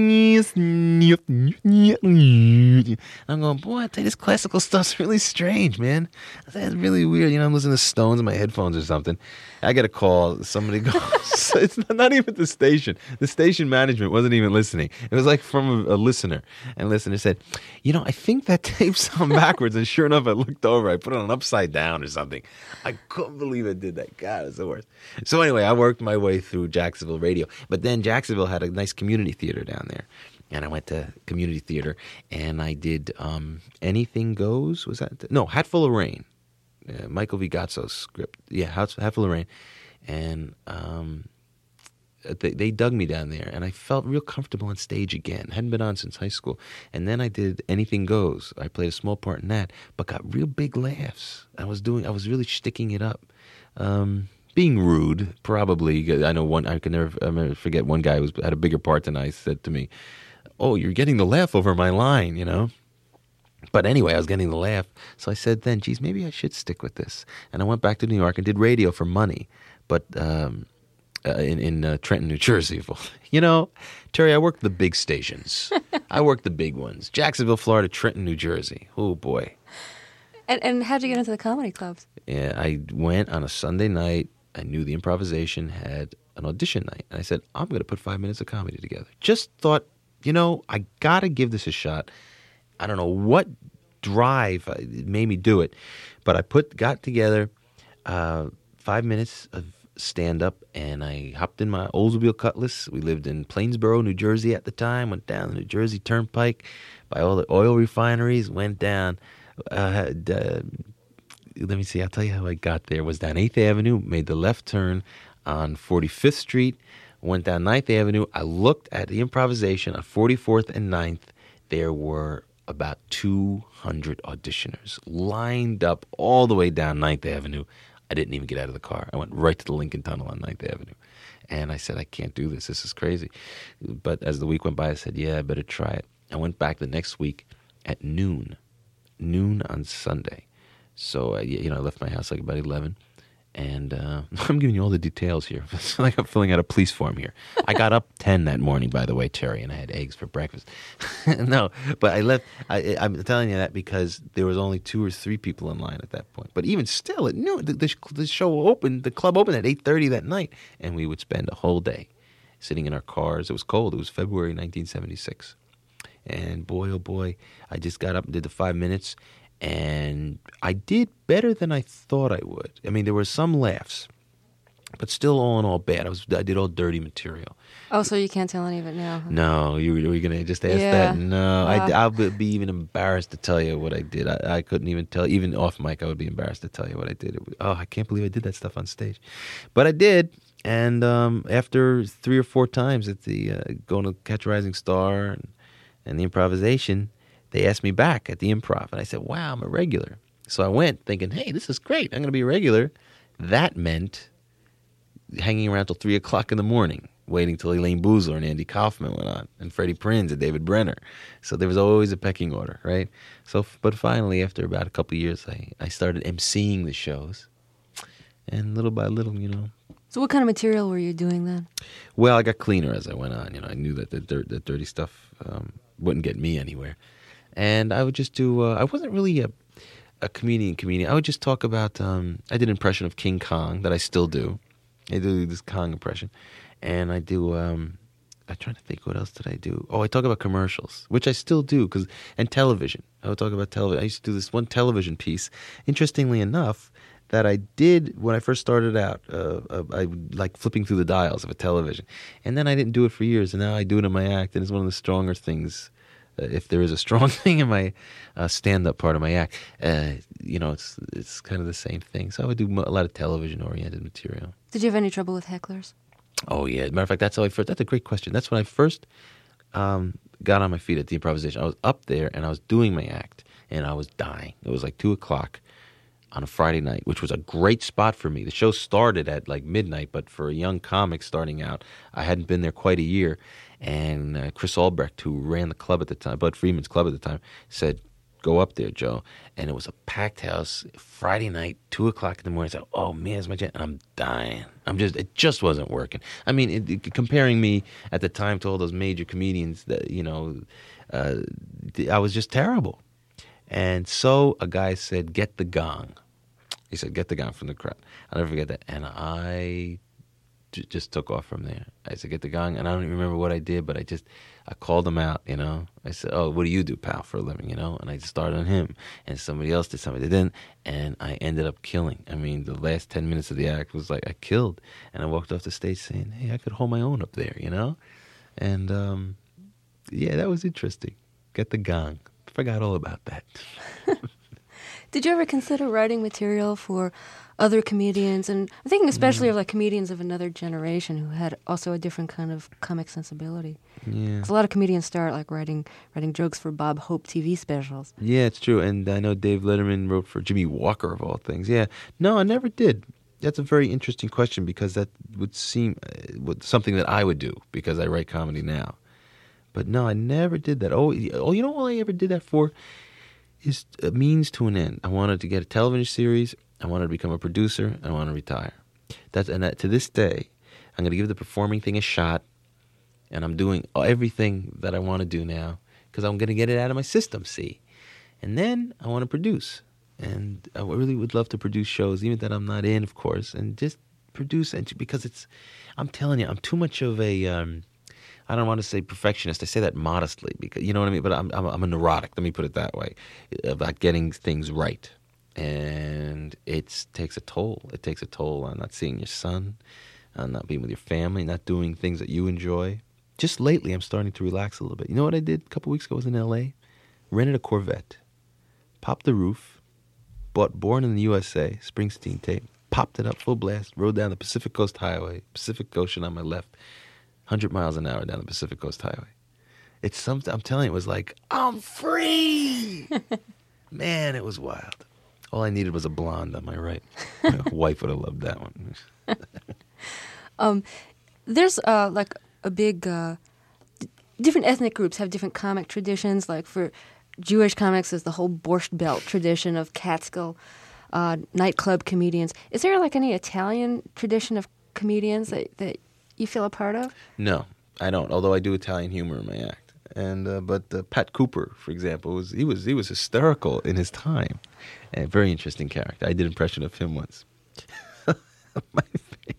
I'm going, boy, I tell you, this classical stuff's really strange, man. That's really weird. You know, I'm listening to Stones in my headphones or something. I get a call. Somebody goes, it's not, not even the station. The station management wasn't even listening. It was like from a, a listener. And the listener said, you know, I think that tape's on backwards. And sure enough, I looked over. I put it on upside down or something. I couldn't believe I did that. God, it's the worst. So anyway, I worked my way through Jacksonville radio. But then Jacksonville had a nice community theater down there. And I went to community theater. And I did um, Anything Goes. Was that? No, Hatful of Rain. Uh, Michael Vigazzo's script. Yeah, Hatful of Rain. And um, they, they dug me down there. And I felt real comfortable on stage again. Hadn't been on since high school. And then I did Anything Goes. I played a small part in that, but got real big laughs. I was doing, I was really sticking it up. um, being rude, probably. I know one. I can never, I never forget one guy who was, had a bigger part than I said to me, "Oh, you're getting the laugh over my line," you know. But anyway, I was getting the laugh, so I said then, "Geez, maybe I should stick with this." And I went back to New York and did radio for money, but um, uh, in in uh, Trenton, New Jersey. You know, Terry, I worked the big stations. I worked the big ones: Jacksonville, Florida, Trenton, New Jersey. Oh boy.
And and how'd you get into the comedy clubs?
Yeah, I went on a Sunday night. I knew the improvisation had an audition night. And I said, I'm going to put five minutes of comedy together. Just thought, you know, I got to give this a shot. I don't know what drive made me do it. But I put got together uh, five minutes of stand-up, and I hopped in my Oldsmobile Cutlass. We lived in Plainsboro, New Jersey at the time. Went down the New Jersey Turnpike by all the oil refineries. Went down... Uh, uh, let me see, I'll tell you how I got there. Was down eighth Avenue, made the left turn on forty-fifth Street, went down ninth Avenue. I looked at the improvisation on forty-fourth and ninth. There were about two hundred auditioners lined up all the way down ninth Avenue. I didn't even get out of the car. I went right to the Lincoln Tunnel on ninth Avenue. And I said, I can't do this. This is crazy. But as the week went by, I said, yeah, I better try it. I went back the next week at noon. Noon on Sunday. So, uh, you know, I left my house like about eleven. And uh, I'm giving you all the details here. It's like I'm filling out a police form here. I got up ten that morning, by the way, Terry, and I had eggs for breakfast. No, but I left. I, I'm telling you that because there was only two or three people in line at that point. But even still, at noon, the, the, the show opened, the club opened at eight thirty that night. And we would spend a whole day sitting in our cars. It was cold. It was February nineteen seventy-six. And boy, oh boy, I just got up and did the five minutes, and I did better than I thought I would. I mean, there were some laughs, but still all in all bad. I was I did all dirty material.
Oh, so you can't tell any of it now? Huh?
No, you were you going to just ask
Yeah.
that? No,
Uh,
I, I'll be even embarrassed to tell you what I did. I, I couldn't even tell, even off mic, I would be embarrassed to tell you what I did. It was, oh, I can't believe I did that stuff on stage. But I did, and um, after three or four times at the uh, going to Catch a Rising Star and, and the improvisation, they asked me back at the improv, and I said, wow, I'm a regular. So I went thinking, hey, this is great. I'm going to be a regular. That meant hanging around till three o'clock in the morning, waiting till Elaine Boozler and Andy Kaufman went on, and Freddie Prinz and David Brenner. So there was always a pecking order, right? So, but finally, after about a couple of years, I, I started emceeing the shows. And little by little, you know.
So what kind of material were you doing then?
Well, I got cleaner as I went on. You know, I knew that the, dirt, the dirty stuff um, wouldn't get me anywhere. And I would just do, uh, I wasn't really a, a comedian comedian. I would just talk about, um, I did an impression of King Kong that I still do. I do this Kong impression. And I do, um, I'm trying to think, what else did I do? Oh, I talk about commercials, which I still do, cause, and television. I would talk about television. I used to do this one television piece, interestingly enough, that I did when I first started out. Uh, uh, I would like flipping through the dials of a television. And then I didn't do it for years, and now I do it in my act, and it's one of the stronger things. Uh, if there is a strong thing in my uh, stand-up part of my act, uh, you know, it's it's kind of the same thing. So I would do a lot of television-oriented material.
Did you have any trouble with hecklers?
Oh, yeah. As a matter of fact, that's how I first, that's a great question. That's when I first um, got on my feet at the improvisation. I was up there, and I was doing my act, and I was dying. It was like two o'clock on a Friday night, which was a great spot for me. The show started at like midnight, but for a young comic starting out, I hadn't been there quite a year. And uh, Chris Albrecht, who ran the club at the time, Bud Freeman's club at the time, said, go up there, Joe. And it was a packed house, Friday night, two o'clock in the morning. I said, oh, man, it's my chance. And I'm dying. I'm just, it just wasn't working. I mean, it, it, comparing me at the time to all those major comedians that, you know, uh, I was just terrible. And so a guy said, get the gong. He said, get the gong from the crowd. I'll never forget that. And I j- just took off from there. I said, get the gong. And I don't even remember what I did, but I just, I called him out, you know. I said, oh, what do you do, pal, for a living, you know? And I just started on him. And somebody else did something. They didn't. And I ended up killing. I mean, the last ten minutes of the act was like, I killed. And I walked off the stage saying, hey, I could hold my own up there, you know? And, um, yeah, that was interesting. Get the gong. Forgot all about that.
Did you ever consider writing material for other comedians? And I'm thinking especially mm. of like comedians of another generation who had also a different kind of comic sensibility.
Yeah.
'Cause a lot of comedians start like writing writing jokes for Bob Hope T V specials.
Yeah, it's true. And I know Dave Letterman wrote for Jimmy Walker, of all things. Yeah. No, I never did. That's a very interesting question because that would seem uh, would- something that I would do because I write comedy now. But no, I never did that. Oh, y- oh, you know all I ever did that for is a means to an end. I wanted to get a television series. I wanted to become a producer. I wanted to retire. That's and that, to this day, I'm going to give the performing thing a shot, and I'm doing everything that I want to do now because I'm going to get it out of my system. See, and then I want to produce. And I really would love to produce shows, even that I'm not in, of course, and just produce. And because it's, I'm telling you, I'm too much of a, um, I don't want to say perfectionist. I say that modestly because you know what I mean. But I'm, I'm, I'm a neurotic. Let me put it that way, about getting things right, and it takes a toll. It takes a toll on not seeing your son, on not being with your family, not doing things that you enjoy. Just lately, I'm starting to relax a little bit. You know what I did a couple weeks ago? I was in L A, rented a Corvette, popped the roof. Bought Born in the U S A, Springsteen tape, popped it up full blast, rode down the Pacific Coast Highway, Pacific Ocean on my left, one hundred miles an hour down the Pacific Coast Highway. It's something, I'm telling you, it was like, I'm free! Man, it was wild. All I needed was a blonde on my right. My wife would have loved that one.
um, there's uh, like a big, uh, d- different ethnic groups have different comic traditions, like for Jewish comics is the whole Borscht Belt tradition of Catskill uh, nightclub comedians. Is there like any Italian tradition of comedians that, that you feel a part of?
No, I don't. Although I do Italian humor in my act, and uh, but uh, Pat Cooper, for example, was he was he was hysterical in his time, and a very interesting character. I did an impression of him once. My favorite.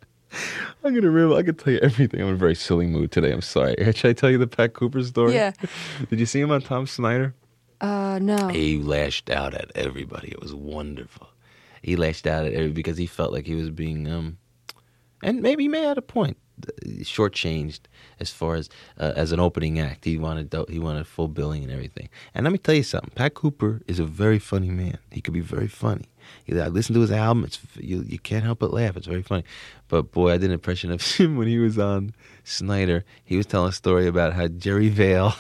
I'm gonna remember. I could tell you everything. I'm in a very silly mood today. I'm sorry. Should I tell you the Pat Cooper story?
Yeah.
Did you see him on Tom Snyder?
Uh, no.
He lashed out at everybody. It was wonderful. He lashed out at everybody because he felt like he was being, um, and maybe he may have a point, shortchanged as far as uh, as an opening act. He wanted he wanted full billing and everything. And let me tell you something. Pat Cooper is a very funny man. He could be very funny. I listened to his album. It's you you can't help but laugh. It's very funny. But boy, I did an impression of him when he was on Snyder. He was telling a story about how Jerry Vale.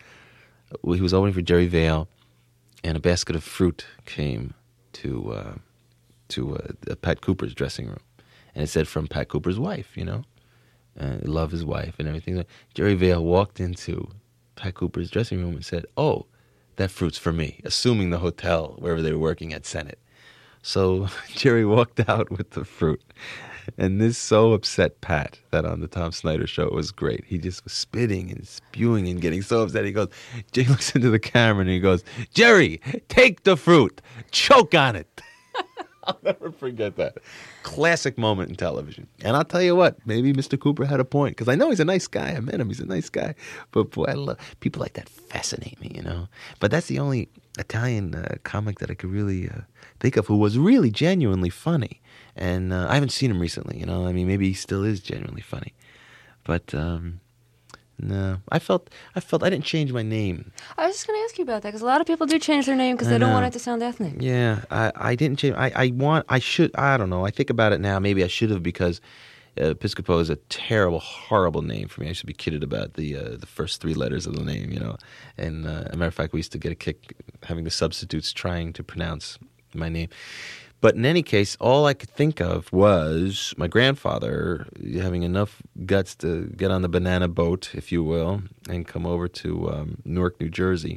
He was opening for Jerry Vale, and a basket of fruit came to uh, to uh, Pat Cooper's dressing room, and it said from Pat Cooper's wife. You know, uh, love his wife and everything. Jerry Vale walked into Pat Cooper's dressing room and said, "Oh, that fruit's for me," assuming the hotel wherever they were working at Senate. So Jerry walked out with the fruit, and this so upset Pat that on the Tom Snyder show it was great. He just was spitting and spewing and getting so upset. He goes, Jay looks into the camera and he goes, "Jerry, take the fruit, choke on it." I'll never forget that. Classic moment in television. And I'll tell you what, maybe Mister Cooper had a point, because I know he's a nice guy. I met him. He's a nice guy. But boy, I love people like that. Fascinate me, you know. But that's the only Italian uh, comic that I could really uh, think of who was really genuinely funny. And uh, I haven't seen him recently, you know. I mean, maybe he still is genuinely funny. But um, no, I felt I felt I didn't change my name.
I was just going to ask you about that, because a lot of people do change their name because
I
they don't
know.
want it to sound ethnic.
Yeah, I, I didn't change. I, I want. I should. I don't know. I think about it now. Maybe I should have, because uh, Piscopo is a terrible, horrible name for me. I used to be kidded about the uh, the first three letters of the name, you know. And uh, as a matter of fact, we used to get a kick having the substitutes trying to pronounce my name. But in any case, all I could think of was my grandfather having enough guts to get on the banana boat, if you will, and come over to um, Newark, New Jersey,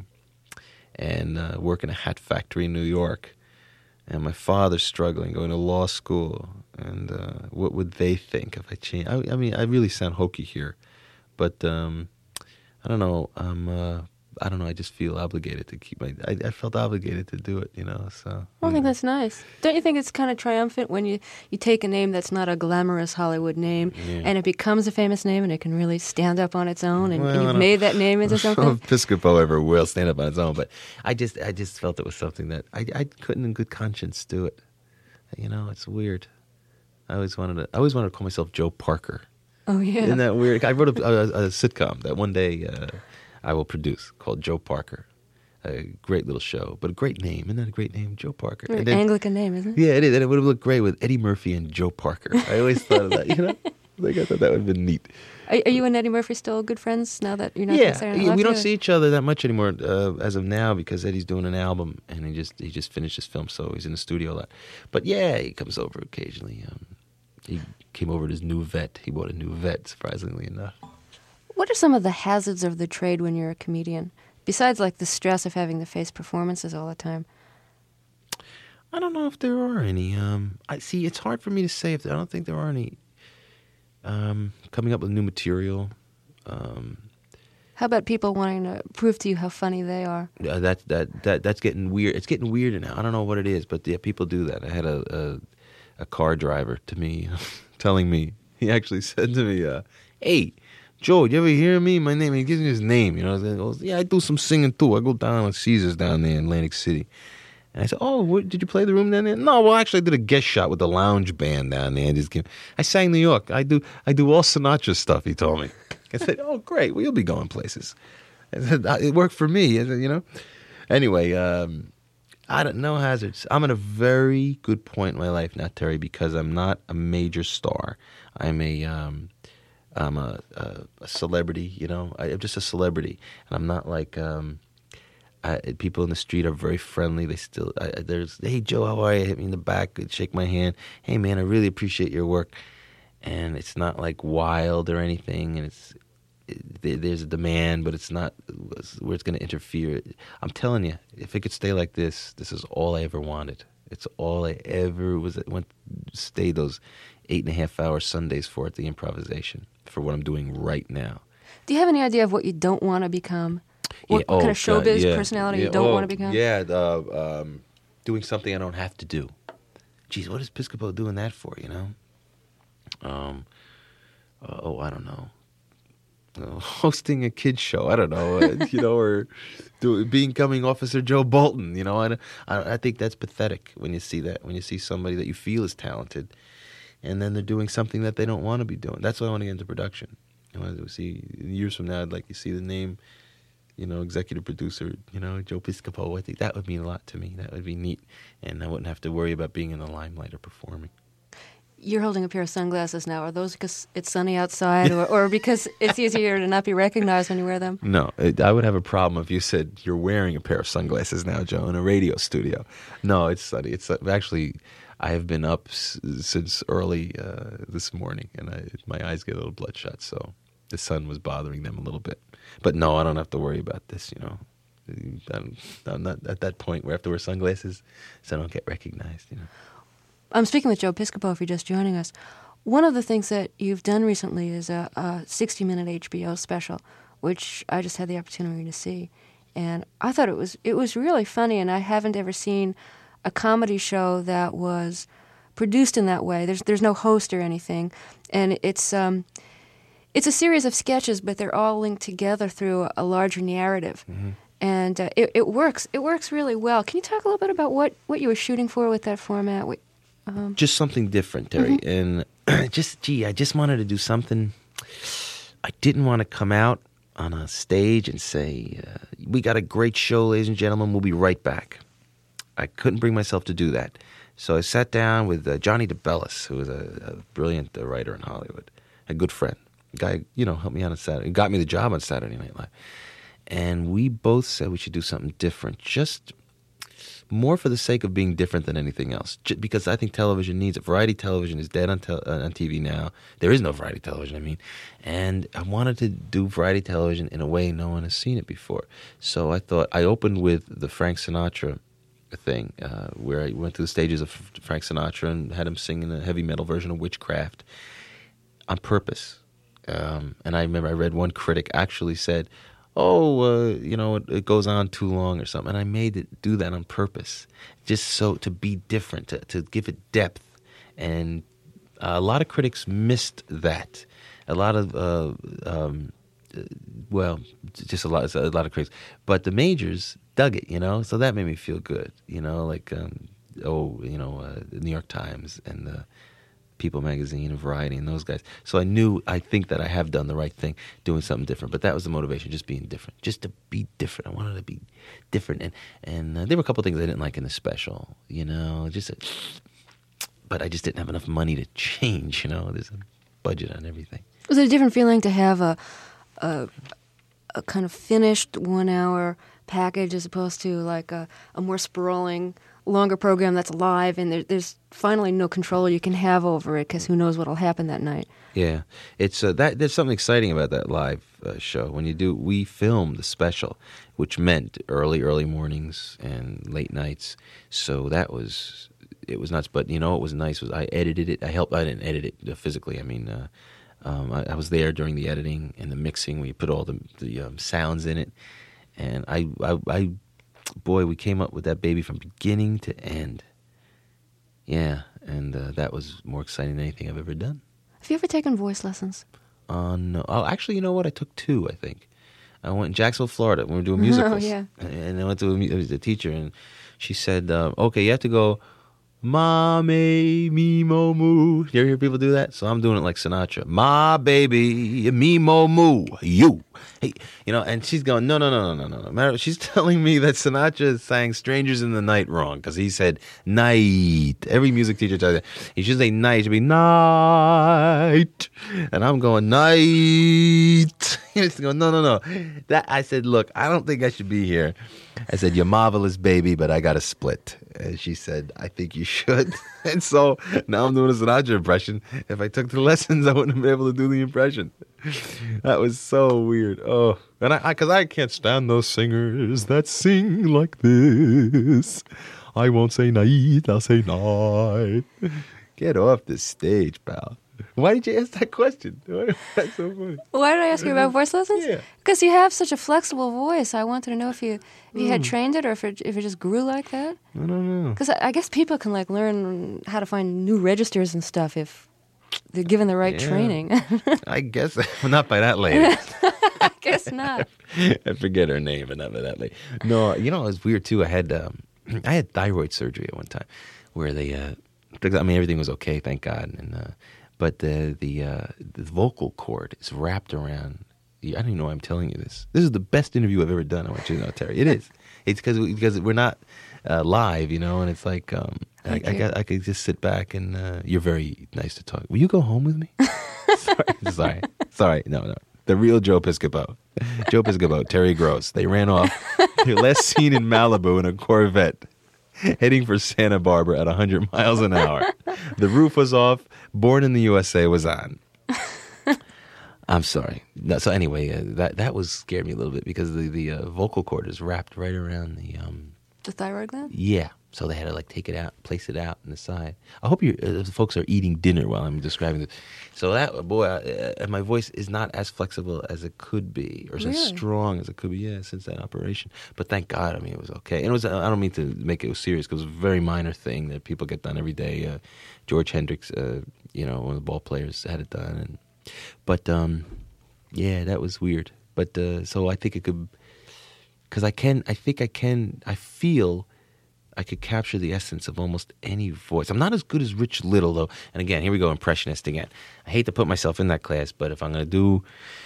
and uh, work in a hat factory in New York. And my father struggling, going to law school. And uh, what would they think if I changed? I, I mean, I really sound hokey here. But um, I don't know. I'm... Uh, I don't know. I just feel obligated to keep my. I, I felt obligated to do it, you know. So
I think that's nice. Don't you think it's kind of triumphant when you, you take a name that's not a glamorous Hollywood name,
yeah.
and it becomes a famous name, and it can really stand up on its own, and,
Well,
and you've made that name into
I don't know
something?
if Piscopo ever will stand up on its own, but I just, I just felt it was something that I, I couldn't, in good conscience, do it. You know, it's weird. I always wanted to. I always wanted to call myself Joe Parker.
Oh yeah.
Isn't that weird? I wrote a, a, a sitcom that one day uh, I will produce called Joe Parker. A great little show, but a great name. Isn't that a great name, Joe Parker?
An
And then-
Anglican name, isn't it?
Yeah, it is, and it would have looked great with Eddie Murphy and Joe Parker. I always thought of that, you know. Like I thought that would have been neat.
Are, are you and Eddie Murphy still good friends now that you're not?
Yeah,
Saturday Night
yeah,
Live
we don't
together?
see each other that much anymore uh, as of now because Eddie's doing an album and he just he just finished his film, so he's in the studio a lot. But yeah, he comes over occasionally. Um, he came over to his new vet. He bought a new vet, surprisingly enough.
What are some of the hazards of the trade when you're a comedian? Besides, like, the stress of having to face performances all the time.
I don't know if there are any. Um, I see. It's hard for me to say if there, I don't think there are any. Um, coming up with new material. Um,
How about people wanting to prove to you how funny they are?
uh, that that that that's getting weird. It's getting weirder now. I don't know what it is, but yeah, people do that. I had a a, a car driver to me, telling me he actually said to me, uh, "Hey, Joe, you ever hear me? My name." He gives me his name. You know, he goes, "Yeah, I do some singing too. I go down on Caesars down there in Atlantic City." And I said, "Oh, what, did you play the room down there?" "No, well, actually, I did a guest shot with the lounge band down there. And just came, I sang New York. I do, I do all Sinatra stuff." He told me. I said, "Oh, great. Well, you'll be going places." I said, "It worked for me." I said, you know. Anyway, um, I don't know hazards. I'm at a very good point in my life now, Terry, because I'm not a major star. I'm a, um, I'm a, a, a celebrity. You know, I, I'm just a celebrity, and I'm not like. Um, I, people in the street are very friendly. They still, I, there's, "Hey, Joe, how are you?" Hit me in the back, shake my hand. "Hey, man, I really appreciate your work." And it's not like wild or anything. And it's, it, there's a demand, but it's not where it's going to interfere. I'm telling you, if it could stay like this, this is all I ever wanted. It's all I ever was, went, stay those eight and a half hour Sundays for at the Improvisation for what I'm doing right now.
Do you have any idea of what you don't want to become? What,
Yeah,
what kind
oh,
of showbiz
God, yeah,
personality
yeah,
you don't
oh,
want to become?
Yeah, uh, um, doing something I don't have to do. Geez, what is Piscopo doing that for, you know? Um, uh, oh, I don't know. Uh, hosting a kids show, I don't know, uh, you know, or do, becoming Officer Joe Bolton, you know? I, I, I think that's pathetic when you see that, when you see somebody that you feel is talented, and then they're doing something that they don't want to be doing. That's why I want to get into production. I want to see, years from now, I'd like to see the name, you know, executive producer, you know, Joe Piscopo. I think that would mean a lot to me. That would be neat. And I wouldn't have to worry about being in the limelight or performing.
You're holding a pair of sunglasses now. Are those because it's sunny outside or, or because it's easier to not be recognized when you wear them?
No, it, I would have a problem if you said you're wearing a pair of sunglasses now, Joe, in a radio studio. No, it's sunny. It's uh, actually, I have been up s- since early uh, this morning, and I, my eyes get a little bloodshot, so the sun was bothering them a little bit. But no, I don't have to worry about this, you know. I'm, I'm not at that point where I have to wear sunglasses so I don't get recognized, you know.
I'm speaking with Joe Piscopo, if you're just joining us. One of the things that you've done recently is a, a sixty-minute H B O special, which I just had the opportunity to see. And I thought it was it was really funny, and I haven't ever seen a comedy show that was produced in that way. There's there's no host or anything. And it's um, it's a series of sketches, but they're all linked together through a larger narrative. Mm-hmm. And uh, it, it works. It works really well. Can you talk a little bit about what, what you were shooting for with that format? What, Um,
just something different, Terry.
Mm-hmm.
And just, gee, I just wanted to do something. I didn't want to come out on a stage and say, uh, "We got a great show, ladies and gentlemen. We'll be right back." I couldn't bring myself to do that. So I sat down with uh, Johnny DeBellis, who was a, a brilliant uh, writer in Hollywood, a good friend. A guy, you know, helped me out on Saturday, got me the job on Saturday Night Live. And we both said we should do something different, just more for the sake of being different than anything else. Just because I think television needs it. Variety television is dead on, te- uh, on T V now. There is no variety television, I mean. And I wanted to do variety television in a way no one has seen it before. So I thought, I opened with the Frank Sinatra thing, uh, where I went through the stages of Frank Sinatra and had him singing a heavy metal version of Witchcraft on purpose. Um, and I remember I read one critic actually said, oh, uh, you know, it, it goes on too long or something. And I made it do that on purpose, just so to be different, to, to give it depth. And uh, a lot of critics missed that. A lot of, uh, um, well, just a lot, a lot of critics. But the majors dug it, you know, so that made me feel good, you know, like, um, oh, you know, uh, the New York Times and the People Magazine and Variety and those guys. So I knew, I think that I have done the right thing, doing something different. But that was the motivation, just being different, just to be different. I wanted to be different. And and uh, there were a couple of things I didn't like in the special, you know, just, a, but I just didn't have enough money to change, you know. There's a budget on everything.
Was it a different feeling to have a a, a kind of finished one-hour package as opposed to like a, a more sprawling, longer program that's live and there, there's finally no control you can have over it because who knows what'll happen that night?
Yeah, it's uh, that. There's something exciting about that live uh, show. When you do, we filmed the special, which meant early, early mornings and late nights. So that was it was nuts. But you know, what was nice was I edited it. I helped. I didn't edit it physically. I mean, uh, um, I, I was there during the editing and the mixing. We put all the the um, sounds in it, and I, I, I, boy, we came up with that baby from beginning to end. Yeah, and uh, that was more exciting than anything I've ever done.
Have you ever taken voice lessons?
Uh, no. Oh, actually, you know what? I took two, I think. I went in Jacksonville, Florida. We were doing musicals.
Oh, yeah.
And I went to a, a teacher, and she said, uh, okay, you have to go, ma, me, me, mo, moo. You ever hear people do that? So I'm doing it like Sinatra. Ma, baby, me, mo, moo, you. Hey, you know, and she's going, no, no, no, no, no, no. Matter, she's telling me that Sinatra sang Strangers in the Night wrong because he said night. Every music teacher tells you. He should say night. It should be night. And I'm going, night. He's going, no, no, no. That I said, look, I don't think I should be here. I said, you're marvelous, baby, but I got to split. And she said, I think you should. And so now I'm doing a Sinatra impression. If I took the lessons, I wouldn't have been able to do the impression. That was so weird. Oh, and I, because I, I can't stand those singers that sing like this. I won't say night, I'll say night. Get off the stage, pal. Why did you ask that question? That's so funny.
Why did I ask you about voice lessons?
Yeah.
Because you have such a flexible voice. I wanted to know if you if you
Mm.
had trained it or if it if it just grew like that.
I don't know.
Because I, I guess people can like learn how to find new registers and stuff if they're given the right
Yeah.
training.
I guess not by that lady.
I guess not.
I forget her name, but not by that lady. No, you know, it was weird too. I had um, I had thyroid surgery at one time, where they, uh, I mean, everything was okay, thank God, and uh, but the the uh, the vocal cord is wrapped around. I don't even know why I'm telling you this. This is the best interview I've ever done. I want you to know, Terry. It is. It's because because we're not uh, live, you know, and it's like um, I, I got I could just sit back and uh, you're very nice to talk. Will you go home with me? sorry, sorry, sorry. No, no. The real Joe Piscopo, Joe Piscopo, Terry Gross. They ran off. They were last seen in Malibu in a Corvette, heading for Santa Barbara at one hundred miles an hour. The roof was off. Born in the U S A was on. I'm sorry. No, so anyway, uh, that that was scared me a little bit because the the uh, vocal cord is wrapped right around the um.
The thyroid gland?
Yeah, so they had to like take it out, place it out on the side. I hope you uh, folks are eating dinner while I'm describing this. So that boy, uh, my voice is not as flexible as it could be, or as
Really?
strong as it could be. Yeah, since that operation. But thank God, I mean, it was okay. And it was. I don't mean to make it serious because it was a very minor thing that people get done every day. Uh, George Hendricks, uh, you know, one of the ball players, had it done, and but um, yeah, that was weird. But uh, so I think it could. Because I can, I think I can, I feel I could capture the essence of almost any voice. I'm not as good as Rich Little, though. And again, here we go, impressionist again. I hate to put myself in that class, but if I'm going to do,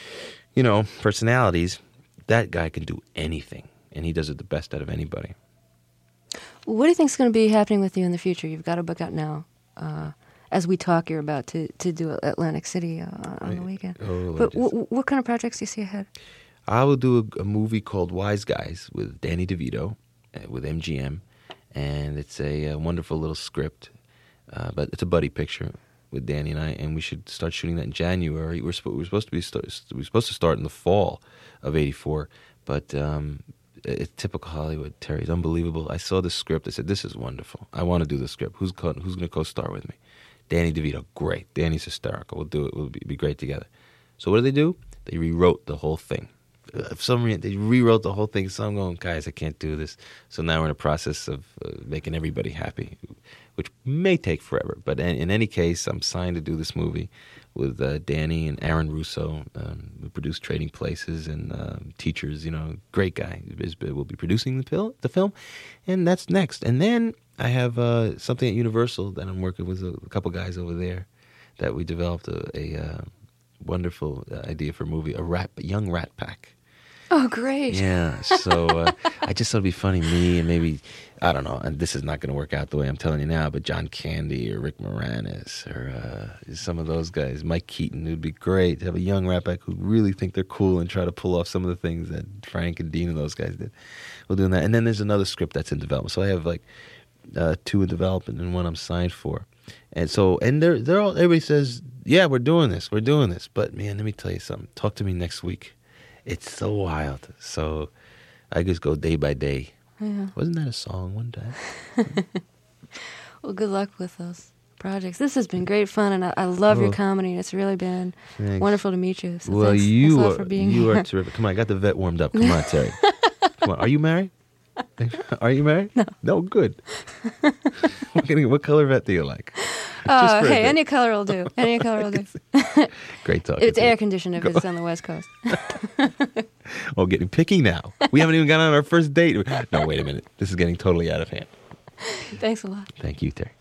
you know, personalities, that guy can do anything. And he does it the best out of anybody.
What do you think is going to be happening with you in the future? You've got a book out now. Uh, as we talk, you're about to, to do Atlantic City uh, on the weekend.
Oh,
but w- what kind of projects do you see ahead?
I will do a, a movie called Wise Guys with Danny DeVito, uh, with M G M, and it's a, a wonderful little script, uh, but it's a buddy picture with Danny and I, and we should start shooting that in January. We're, sp- we're supposed to be st- we're supposed to start in the fall of eighty-four, but um, it's typical Hollywood. Terry, it's unbelievable. I saw the script. I said, "This is wonderful. I want to do the script. Who's co- who's going to co-star with me?" Danny DeVito, great. Danny's hysterical. We'll do it. We'll be, be great together. So what did they do? They rewrote the whole thing. Uh, for some reason, they rewrote the whole thing. So I'm going, guys, I can't do this. So now we're in a process of uh, making everybody happy, which may take forever. But in, in any case, I'm signed to do this movie with uh, Danny and Aaron Russo, um, who produced Trading Places and um, Teachers. You know, great guy. Will be producing the, pil- the film, and that's next. And then I have uh, something at Universal that I'm working with a, a couple guys over there that we developed a, a uh, wonderful idea for a movie, a rat, a young Rat Pack.
Oh, great.
Yeah, so uh, I just thought it'd be funny, me and maybe, I don't know, and this is not going to work out the way I'm telling you now, but John Candy or Rick Moranis or uh, some of those guys, Mike Keaton, it would be great to have a young rap act who really think they're cool and try to pull off some of the things that Frank and Dean and those guys did. We're doing that. And then there's another script that's in development. So I have like uh, two in development and one I'm signed for. And so, and they're, they're all, everybody says, yeah, we're doing this, we're doing this. But man, let me tell you something. Talk to me next week. It's so wild. So I just go day by day.
Yeah.
Wasn't that a song one time?
Well, good luck with those projects. This has been great fun, and I, I love
Oh.
your comedy, and it's really been
Thanks.
wonderful to meet you. So
Well,
thanks,
you
thanks a lot
are
for being
you
here.
are terrific. Come on, I got the vet warmed up. Come on, Terry. Come on. Are you married? Are you married?
No.
No, good. what, kind of- what color vet do you like?
Oh,
for a
hey,
bit.
any color will do. Any color will do.
Great talking.
It's
to you.
air conditioned if it's on the West Coast.
Oh, getting picky now. We haven't even gone on our first date. No, wait a minute. This is getting totally out of hand.
Thanks a lot.
Thank you, Terry.